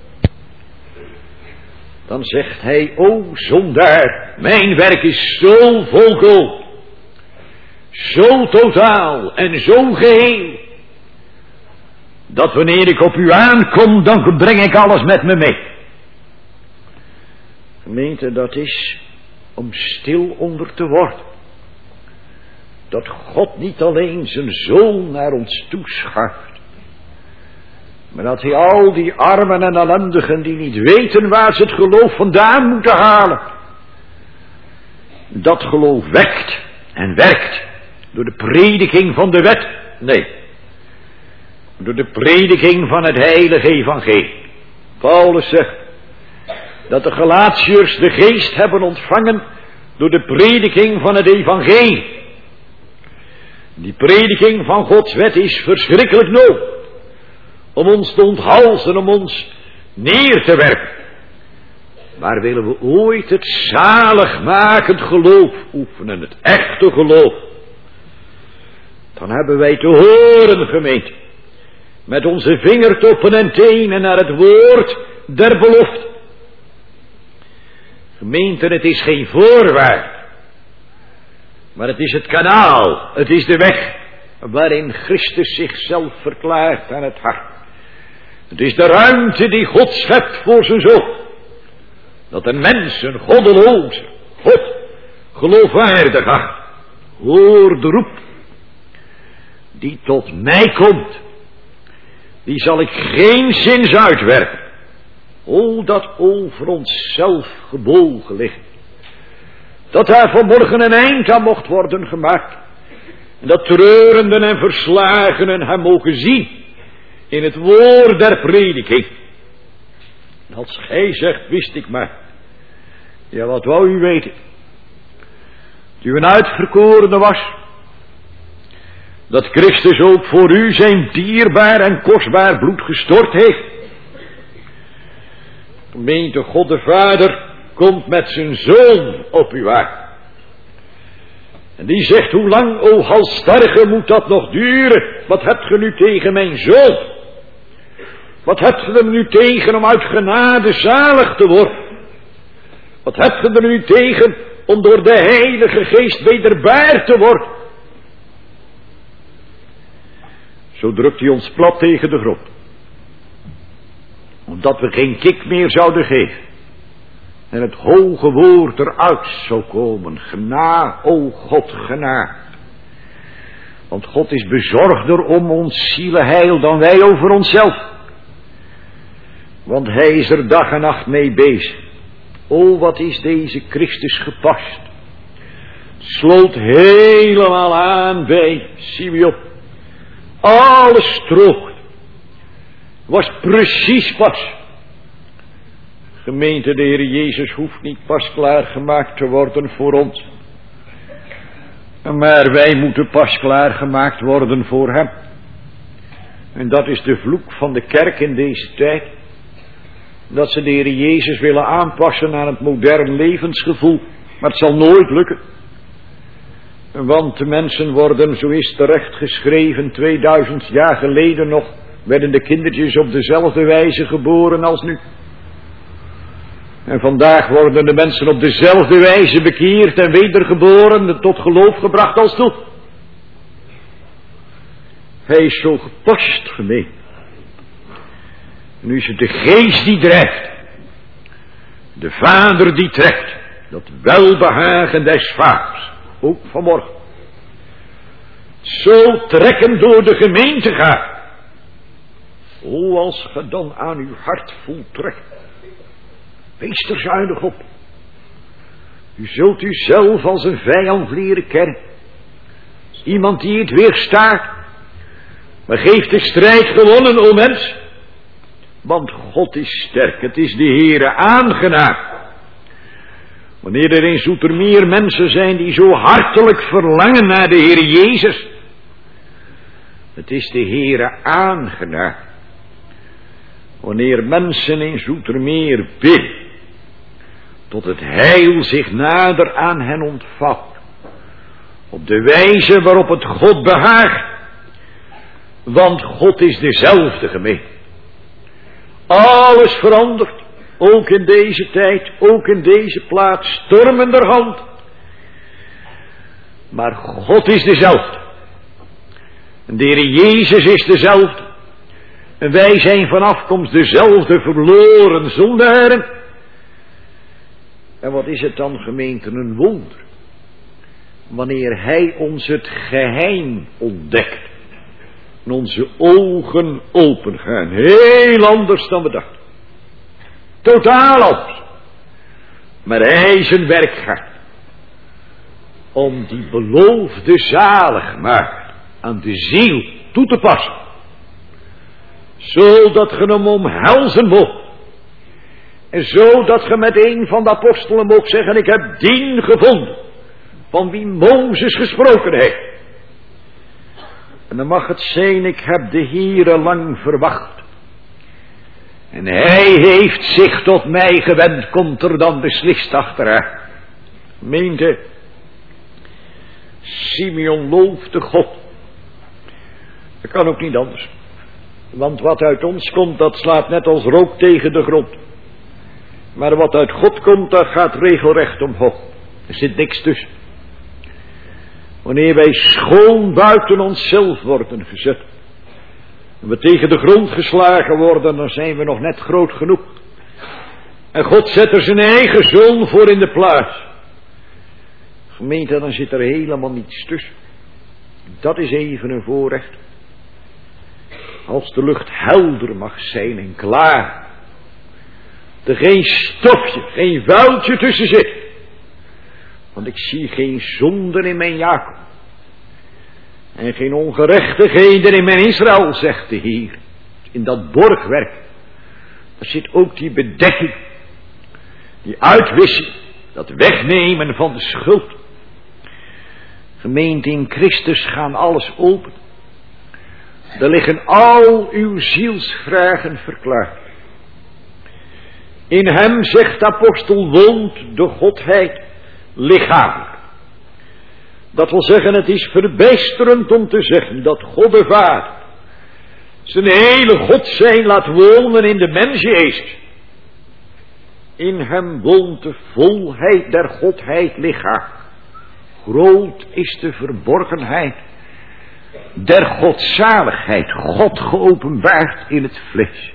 Dan zegt hij, o zondaar, mijn werk is zo volkomen, zo totaal en zo geheel, dat wanneer ik op u aankom, dan breng ik alles met me mee. Gemeente, dat is om stil onder te worden. Dat God niet alleen zijn zoon naar ons toeschuift, maar dat hij al die armen en ellendigen die niet weten waar ze het geloof vandaan moeten halen, dat geloof wekt en werkt door de prediking van de wet. Nee, door de prediking van het heilige evangelie. Paulus zegt dat de Galatiërs de geest hebben ontvangen door de prediking van het evangelie. Die prediking van Gods wet is verschrikkelijk nodig om ons te onthalsen, om ons neer te werpen. Maar willen we ooit het zaligmakend geloof oefenen, het echte geloof, Dan hebben wij te horen, gemeente, met onze vingertoppen en tenen naar het woord der belofte. Gemeente, het is geen voorwaarde, maar het is het kanaal, het is de weg waarin Christus zichzelf verklaart aan het hart. Het is de ruimte die God schept voor zijn zoon. Dat een mens, een goddeloze, God, geloofwaardig hart, hoor de roep die tot mij komt. Die zal ik geen zins uitwerpen. O, dat over onszelf gebogen ligt. Dat daar vanmorgen een eind aan mocht worden gemaakt. En dat treurenden en verslagenen hem mogen zien in het woord der prediking. En als gij zegt, wist ik maar. Ja, wat wou u weten? Dat u een uitverkorene was. Dat Christus ook voor u zijn dierbaar en kostbaar bloed gestort heeft. Gemeente, God de Vader komt met zijn zoon op u aan. En die zegt, hoe lang, o halsstarrige, moet dat nog duren? Wat hebt ge nu tegen mijn zoon? Wat hebt ge er nu tegen om uit genade zalig te worden? Wat hebt ge er nu tegen om door de Heilige Geest wederbaar te worden? Zo drukt hij ons plat tegen de grond. Omdat we geen kik meer zouden geven. En het hoge woord eruit zou komen. Gena, o God, gena. Want God is bezorgder om ons zielenheil dan wij over onszelf. Want hij is er dag en nacht mee bezig. O, wat is deze Christus gepast. Sloot helemaal aan bij Simeon. Alles troogt. Was precies pas. Gemeente, de Heer Jezus hoeft niet pas klaargemaakt te worden voor ons. Maar wij moeten pas klaargemaakt worden voor hem. En dat is de vloek van de kerk in deze tijd. Dat ze de Heer Jezus willen aanpassen aan het modern levensgevoel. Maar het zal nooit lukken. Want de mensen worden, zo is terecht geschreven, tweeduizend jaar geleden nog, werden de kindertjes op dezelfde wijze geboren als nu. En vandaag worden de mensen op dezelfde wijze bekeerd en wedergeboren, tot geloof gebracht als toen. Hij is zo gepast, gemeente. Nu is het de geest die drijft. De vader die trekt. Dat welbehagen des vaders. Ook vanmorgen. Zo trekken door de gemeente gaat. O, als ge dan aan uw hart voelt trekken. Wees er zuinig op. U zult u zelf als een vijand leren kennen. Iemand die het weerstaat. Maar geeft de strijd gewonnen, o mens. Want God is sterk. Het is de Heere aangenaam. Wanneer er in Zoetermeer mensen zijn die zo hartelijk verlangen naar de Heer Jezus. Het is de Heere aangenaam. Wanneer mensen in Zoetermeer bidden. Tot het heil zich nader aan hen ontvouwt. Op de wijze waarop het God behaagt. Want God is dezelfde, gemeente. Alles verandert. Ook in deze tijd, ook in deze plaats, stormenderhand. Maar God is dezelfde. En de Heer Jezus is dezelfde. En wij zijn van afkomst dezelfde verloren zondaren. En wat is het dan, gemeente, een wonder. Wanneer Hij ons het geheim ontdekt. En onze ogen opengaan. Heel anders dan we dachten. Totaal anders. Maar hij zijn werk gaat. Om die beloofde zaligmaker aan de ziel toe te passen. Zodat ge hem omhelzen mocht. En zodat ge met een van de apostelen mocht zeggen, ik heb dien gevonden. Van wie Mozes gesproken heeft. En dan mag het zijn, ik heb de Heere lang verwacht. En hij heeft zich tot mij gewend, komt er dan beslist achteraan. Meende, Simeon loofde God Dat kan ook niet anders. Want wat uit ons komt, dat slaat net als rook tegen de grond. Maar wat uit God komt, dat gaat regelrecht omhoog. Er zit niks tussen. Wanneer wij schoon buiten onszelf worden gezet, en we tegen de grond geslagen worden, dan zijn we nog net groot genoeg. En God zet er zijn eigen zoon voor in de plaats. Gemeente, dan zit er helemaal niets tussen. Dat is even een voorrecht. Als de lucht helder mag zijn en klaar. Er geen stofje, geen vuiltje tussen zit. Want ik zie geen zonde in mijn Jacob. En geen ongerechtigheden in mijn Israël, zegt de Heer. In dat borgwerk. Daar zit ook die bedekking. Die uitwissing. Dat wegnemen van de schuld. Gemeente, in Christus gaan alles open. Er liggen al uw zielsvragen verklaard. In hem, zegt de apostel, woont de Godheid lichamelijk. Dat wil zeggen, het is verbijsterend om te zeggen dat God de Vader zijn hele God zijn laat wonen in de mens Jezus. In hem woont de volheid der Godheid lichamelijk. Groot is de verborgenheid der godzaligheid, God geopenbaard in het vlees.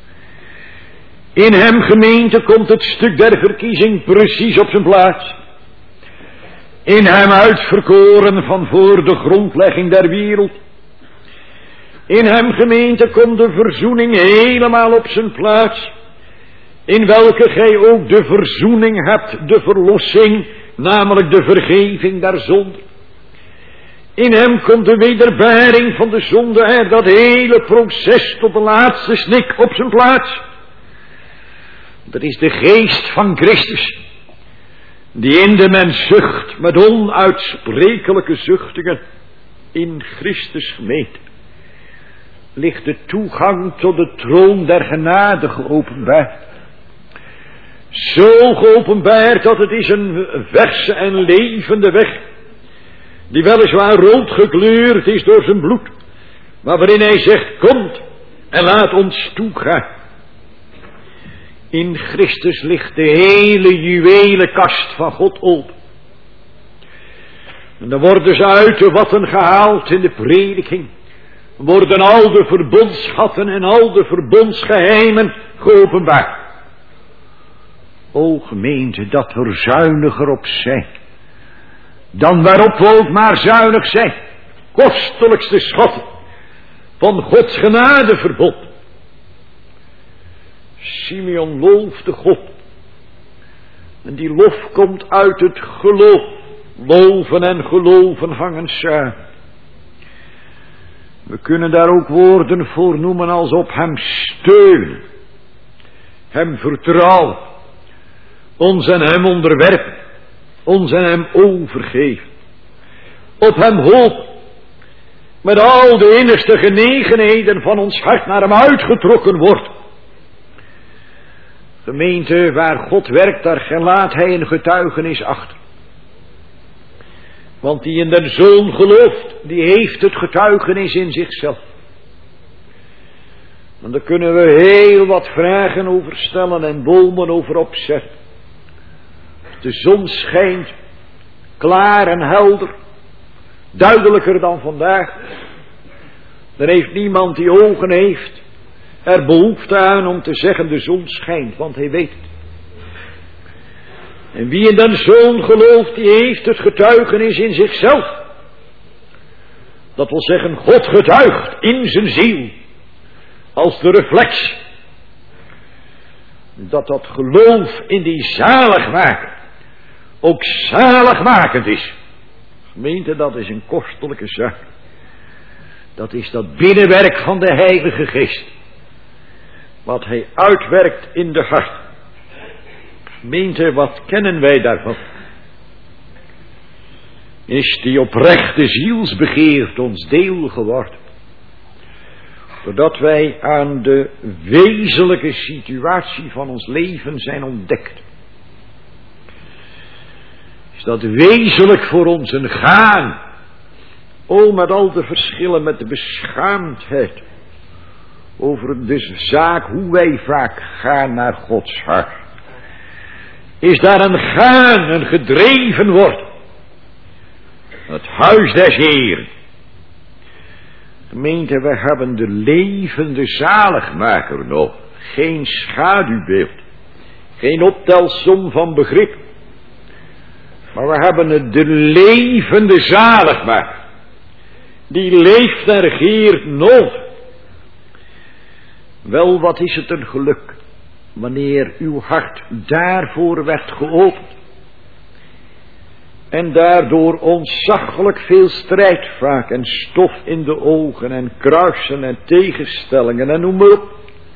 In hem, gemeente, komt het stuk der verkiezing precies op zijn plaats. In hem uitverkoren van voor de grondlegging der wereld. In hem, gemeente, komt de verzoening helemaal op zijn plaats. In welke gij ook de verzoening hebt, de verlossing, namelijk de vergeving der zonde. In hem komt de wederbaring van de zonde en dat hele proces tot de laatste snik op zijn plaats. Dat is de geest van Christus, die in de mens zucht met onuitsprekelijke zuchtingen. In Christus gemeente ligt de toegang tot de troon der genade geopenbaard. Zo geopenbaard dat het is een verse en levende weg, die weliswaar rood gekleurd is door zijn bloed, maar waarin hij zegt, komt en laat ons toegaan. In Christus ligt de hele juwelenkast van God open. En dan worden ze uit de watten gehaald in de prediking. Worden al de verbondschatten en al de verbondsgeheimen geopenbaard. O gemeente, dat we zuiniger op zijn dan waarop we ook maar zuinig zijn. Kostelijkste schat van Gods genadeverbond. Simeon loofde God. En die lof komt uit het geloof. Loven en geloven hangen samen. We kunnen daar ook woorden voor noemen als op hem steunen. Hem vertrouwen. Ons en hem onderwerpen. Ons en hem overgeven. Op hem hopen. Met al de innigste genegenheden van ons hart naar hem uitgetrokken wordt. Gemeente, waar God werkt, daar laat hij een getuigenis achter. Want die in den Zoon gelooft, die heeft het getuigenis in zichzelf. En daar kunnen we heel wat vragen over stellen en bomen over opzetten. De zon schijnt klaar en helder, duidelijker dan vandaag. Er heeft niemand die ogen heeft er behoefte aan om te zeggen de zon schijnt, want hij weet het. En wie in den Zoon gelooft, die heeft het getuigenis in zichzelf. Dat wil zeggen, God getuigt in zijn ziel, als de reflex, dat dat geloof in die zaligmaker ook zaligmakend is. Gemeente, dat is een kostelijke zaak. Dat is dat binnenwerk van de Heilige Geest, wat hij uitwerkt in de hart. Gemeente, wat kennen wij daarvan? Is die oprechte zielsbegeerte ons deel geworden, doordat wij aan de wezenlijke situatie van ons leven zijn ontdekt. Is dat wezenlijk voor ons een gaan O, met al de verschillen, met de beschaamdheid over de zaak hoe wij vaak gaan naar Gods hart. Is daar een gaan, een gedreven wordt. Het huis des Heeren. Gemeente, we hebben de levende zaligmaker nog. Geen schaduwbeeld. Geen optelsom van begrip. Maar we hebben de levende zaligmaker. Die leeft en regeert nog. Wel, wat is het een geluk. Wanneer uw hart daarvoor werd geopend. En daardoor ontzaglijk veel strijd vaak en stof in de ogen en kruisen en tegenstellingen en noem maar op.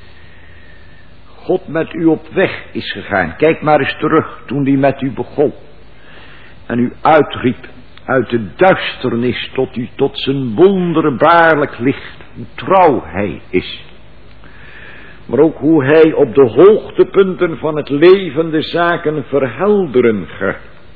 God met u op weg is gegaan. Kijk maar eens terug toen hij met u begon. En u uitriep uit de duisternis tot u tot zijn wonderbaarlijk licht. Hoe trouw hij is. Maar ook hoe hij op de hoogtepunten van het leven de zaken verhelderen gaat.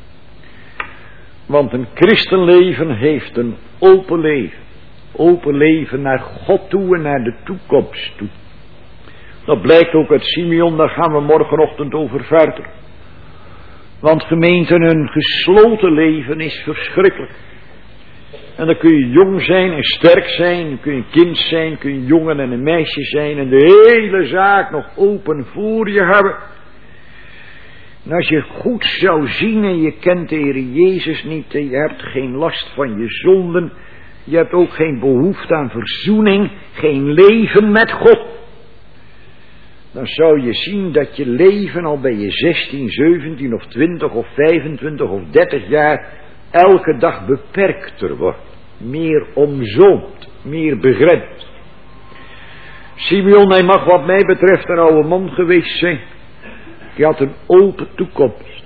Want een christenleven heeft een open leven. Open leven naar God toe en naar de toekomst toe. Dat blijkt ook uit Simeon, daar gaan we morgenochtend over verder. Want gemeenten, een gesloten leven is verschrikkelijk. En dan kun je jong zijn en sterk zijn, dan kun je een kind zijn, kun je een jongen en een meisje zijn en de hele zaak nog open voor je hebben. En als je goed zou zien en je kent de Heer Jezus niet en je hebt geen last van je zonden, je hebt ook geen behoefte aan verzoening, geen leven met God. Dan zou je zien dat je leven al bij je zestien, zeventien of twintig of vijfentwintig of dertig jaar elke dag beperkter wordt. Meer omzoomd, meer begrensd. Simeon, hij mag wat mij betreft een oude man geweest zijn. Die had een open toekomst.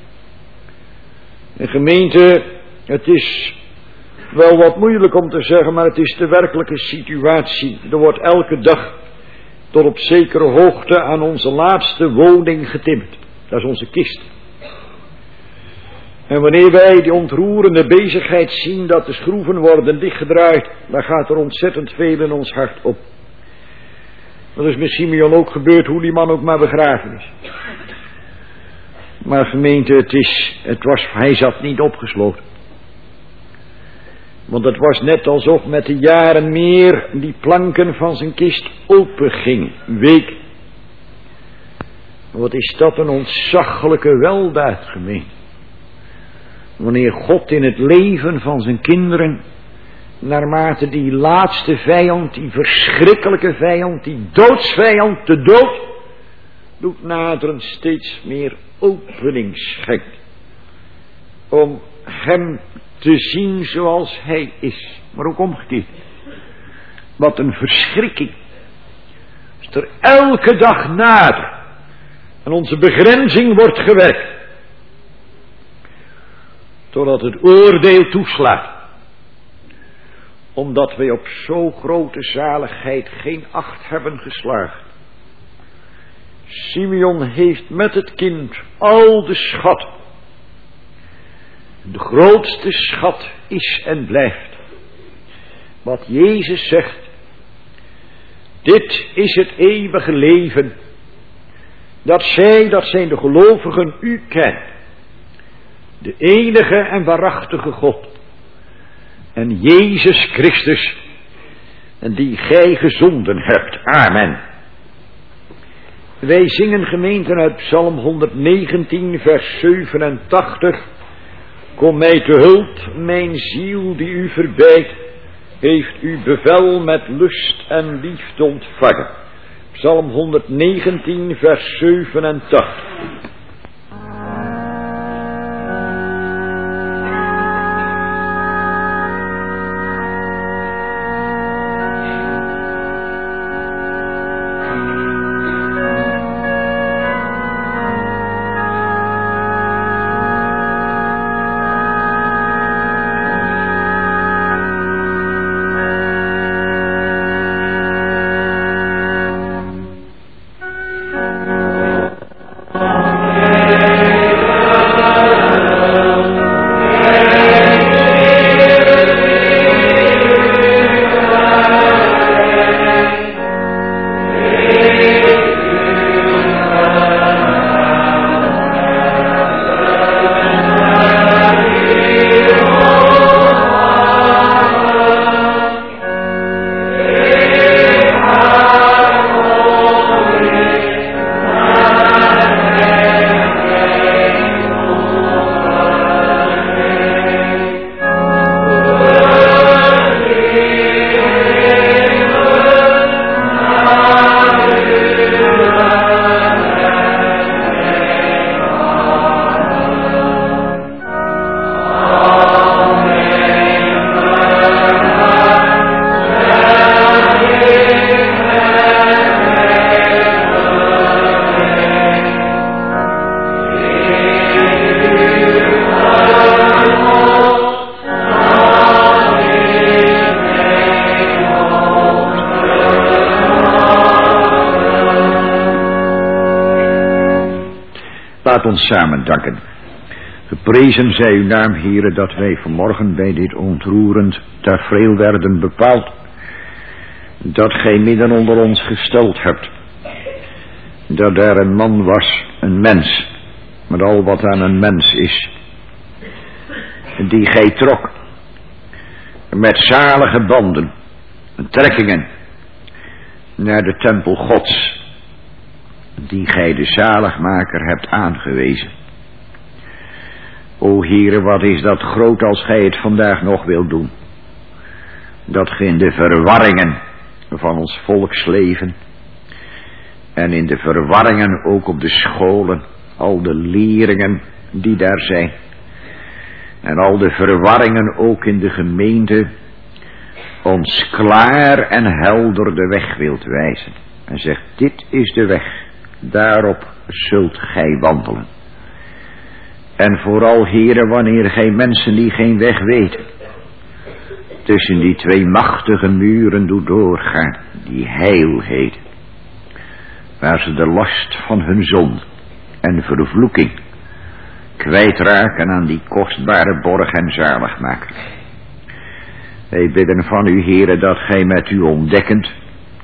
En gemeente, het is wel wat moeilijk om te zeggen, maar het is de werkelijke situatie. Er wordt elke dag tot op zekere hoogte aan onze laatste woning getimmerd. Dat is onze kist. En wanneer wij die ontroerende bezigheid zien dat de schroeven worden dichtgedraaid, dan gaat er ontzettend veel in ons hart op. Dat is met Simeon ook gebeurd, hoe die man ook maar begraven is. Maar gemeente, het is, het was, hij zat niet opgesloten. Want het was net alsof met de jaren meer die planken van zijn kist open gingen, week. Wat is dat een ontzaglijke weldaad, gemeente. Wanneer God in het leven van zijn kinderen, naarmate die laatste vijand, die verschrikkelijke vijand, die doodsvijand, de dood, doet naderen steeds meer opening schenkt. Om hem te zien zoals hij is, maar ook omgekeerd. Wat een verschrikking. Als er elke dag nader aan onze begrenzing wordt gewerkt, totdat het oordeel toeslaat, omdat wij op zo grote zaligheid geen acht hebben geslagen. Simeon heeft met het kind al de schat. De grootste schat is en blijft wat Jezus zegt. Dit is het eeuwige leven, dat zij, dat zijn de gelovigen, u kennen. De enige en waarachtige God. En Jezus Christus, en die gij gezonden hebt. Amen. Wij zingen, gemeenten, uit Psalm honderdnegentien, vers zevenentachtig. Kom mij te hulp, mijn ziel die u verbijt, heeft u bevel met lust en liefde ontvangen. Psalm honderdnegentien, vers zevenentachtig. Oh Laat ons samen danken. Geprezen zij uw naam, Heere, dat wij vanmorgen bij dit ontroerend tafereel werden bepaald. Dat gij midden onder ons gesteld hebt. Dat er een man was, een mens, met al wat aan een mens is. Die gij trok. Met zalige banden, trekkingen, naar de tempel Gods. Die gij de zaligmaker hebt aangewezen. O Heere, wat is dat groot als gij het vandaag nog wilt doen. Dat gij in de verwarringen van ons volksleven en in de verwarringen ook op de scholen, al de leringen die daar zijn en al de verwarringen ook in de gemeente, ons klaar en helder de weg wilt wijzen en zegt, dit is de weg, daarop zult gij wandelen. En vooral, Heere, wanneer gij mensen die geen weg weten, tussen die twee machtige muren doet doorgaan, die heil heet, waar ze de last van hun zonde en vervloeking kwijtraken aan die kostbare borg en zaligmaker. Wij bidden van u, Heere, dat gij met uw ontdekkend,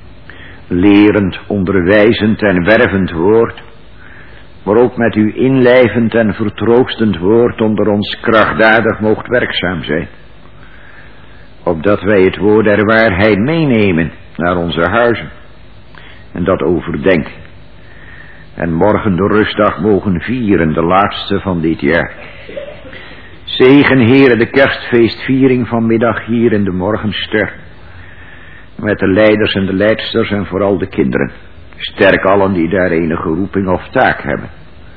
lerend, onderwijzend en wervend woord, maar ook met uw inlijvend en vertroostend woord onder ons krachtdadig moogt werkzaam zijn. Opdat wij het woord der waarheid meenemen naar onze huizen en dat overdenken. En morgen de rustdag mogen vieren, de laatste van dit jaar. Zegen, Heere, de kerstfeestviering vanmiddag hier in de morgenster. Met de leiders en de leidsters en vooral de kinderen. Sterk allen die daar enige roeping of taak hebben.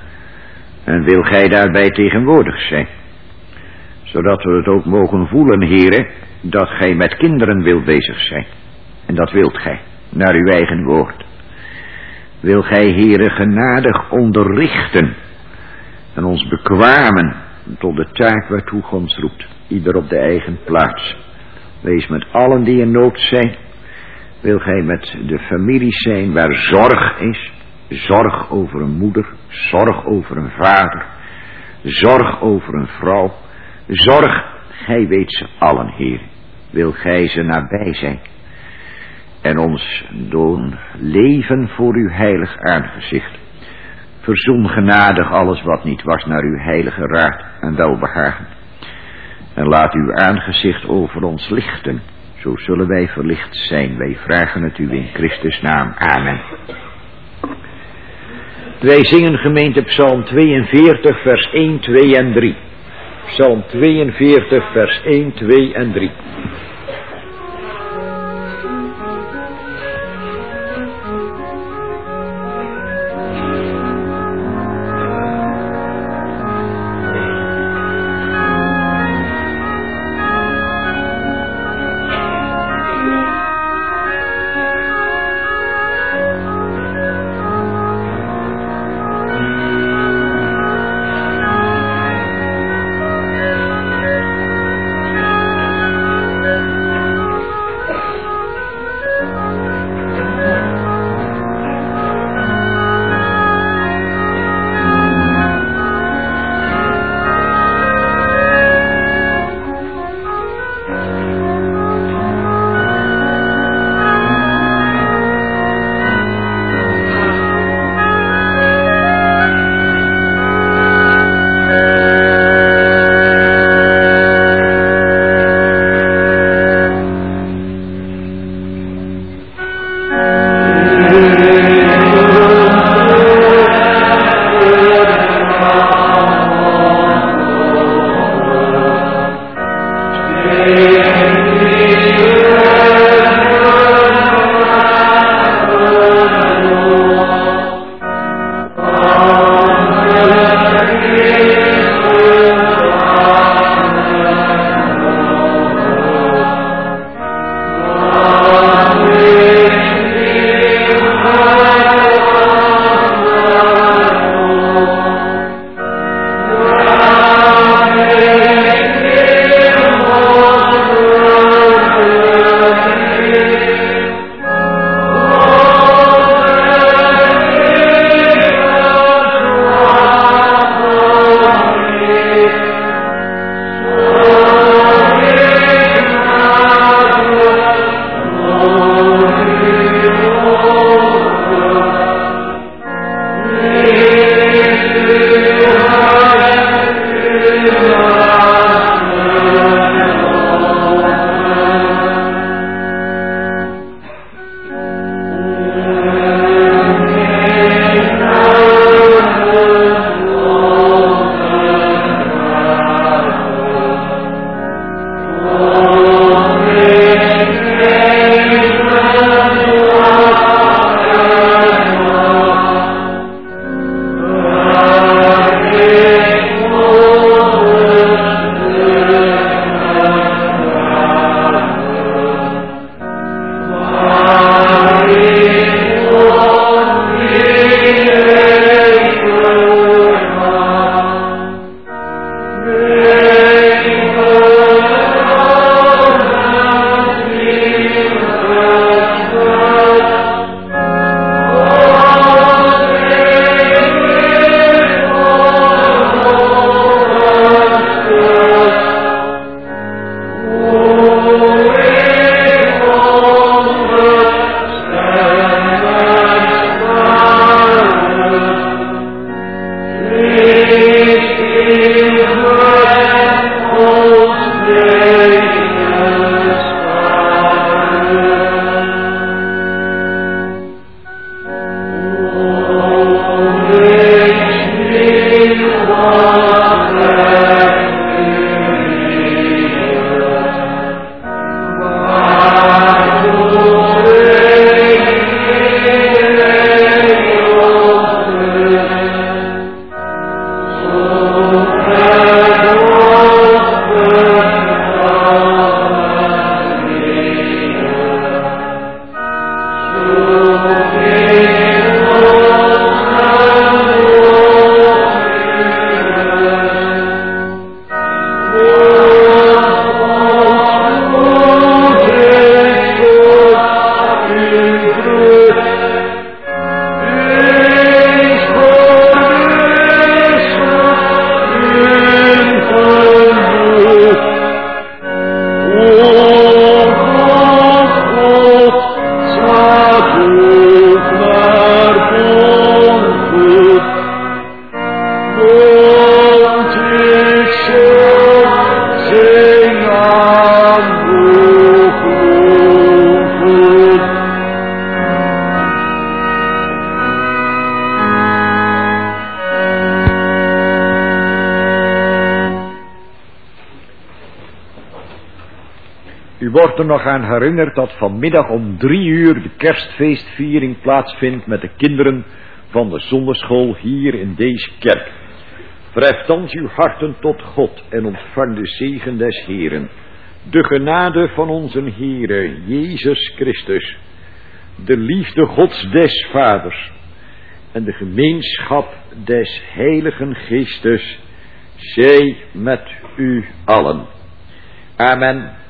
En wil gij daarbij tegenwoordig zijn. Zodat we het ook mogen voelen, Heere, dat gij met kinderen wilt bezig zijn. En dat wilt gij, naar uw eigen woord. Wil gij, Heere, genadig onderrichten en ons bekwamen tot de taak waartoe God ons roept. Ieder op de eigen plaats. Wees met allen die in nood zijn. Wil gij met de families zijn waar zorg is. Zorg over een moeder. Zorg over een vader. Zorg over een vrouw. Zorg, gij weet ze allen, Heer. Wil gij ze nabij zijn. En ons doen leven voor uw heilig aangezicht. Verzoen genadig alles wat niet was naar uw heilige raad en welbehagen. En laat uw aangezicht over ons lichten. Zo zullen wij verlicht zijn. Wij vragen het u in Christus naam. Amen. Wij zingen gemeente Psalm tweeënveertig vers één, twee en drie. Psalm tweeënveertig vers één, twee en drie. U wordt er nog aan herinnerd dat vanmiddag om drie uur de kerstfeestviering plaatsvindt met de kinderen van de zonneschool hier in deze kerk. Verhef thans uw harten tot God en ontvang de zegen des Heeren. De genade van onze Heere Jezus Christus, de liefde Gods des Vaders en de gemeenschap des Heiligen Geestes zij met u allen. Amen.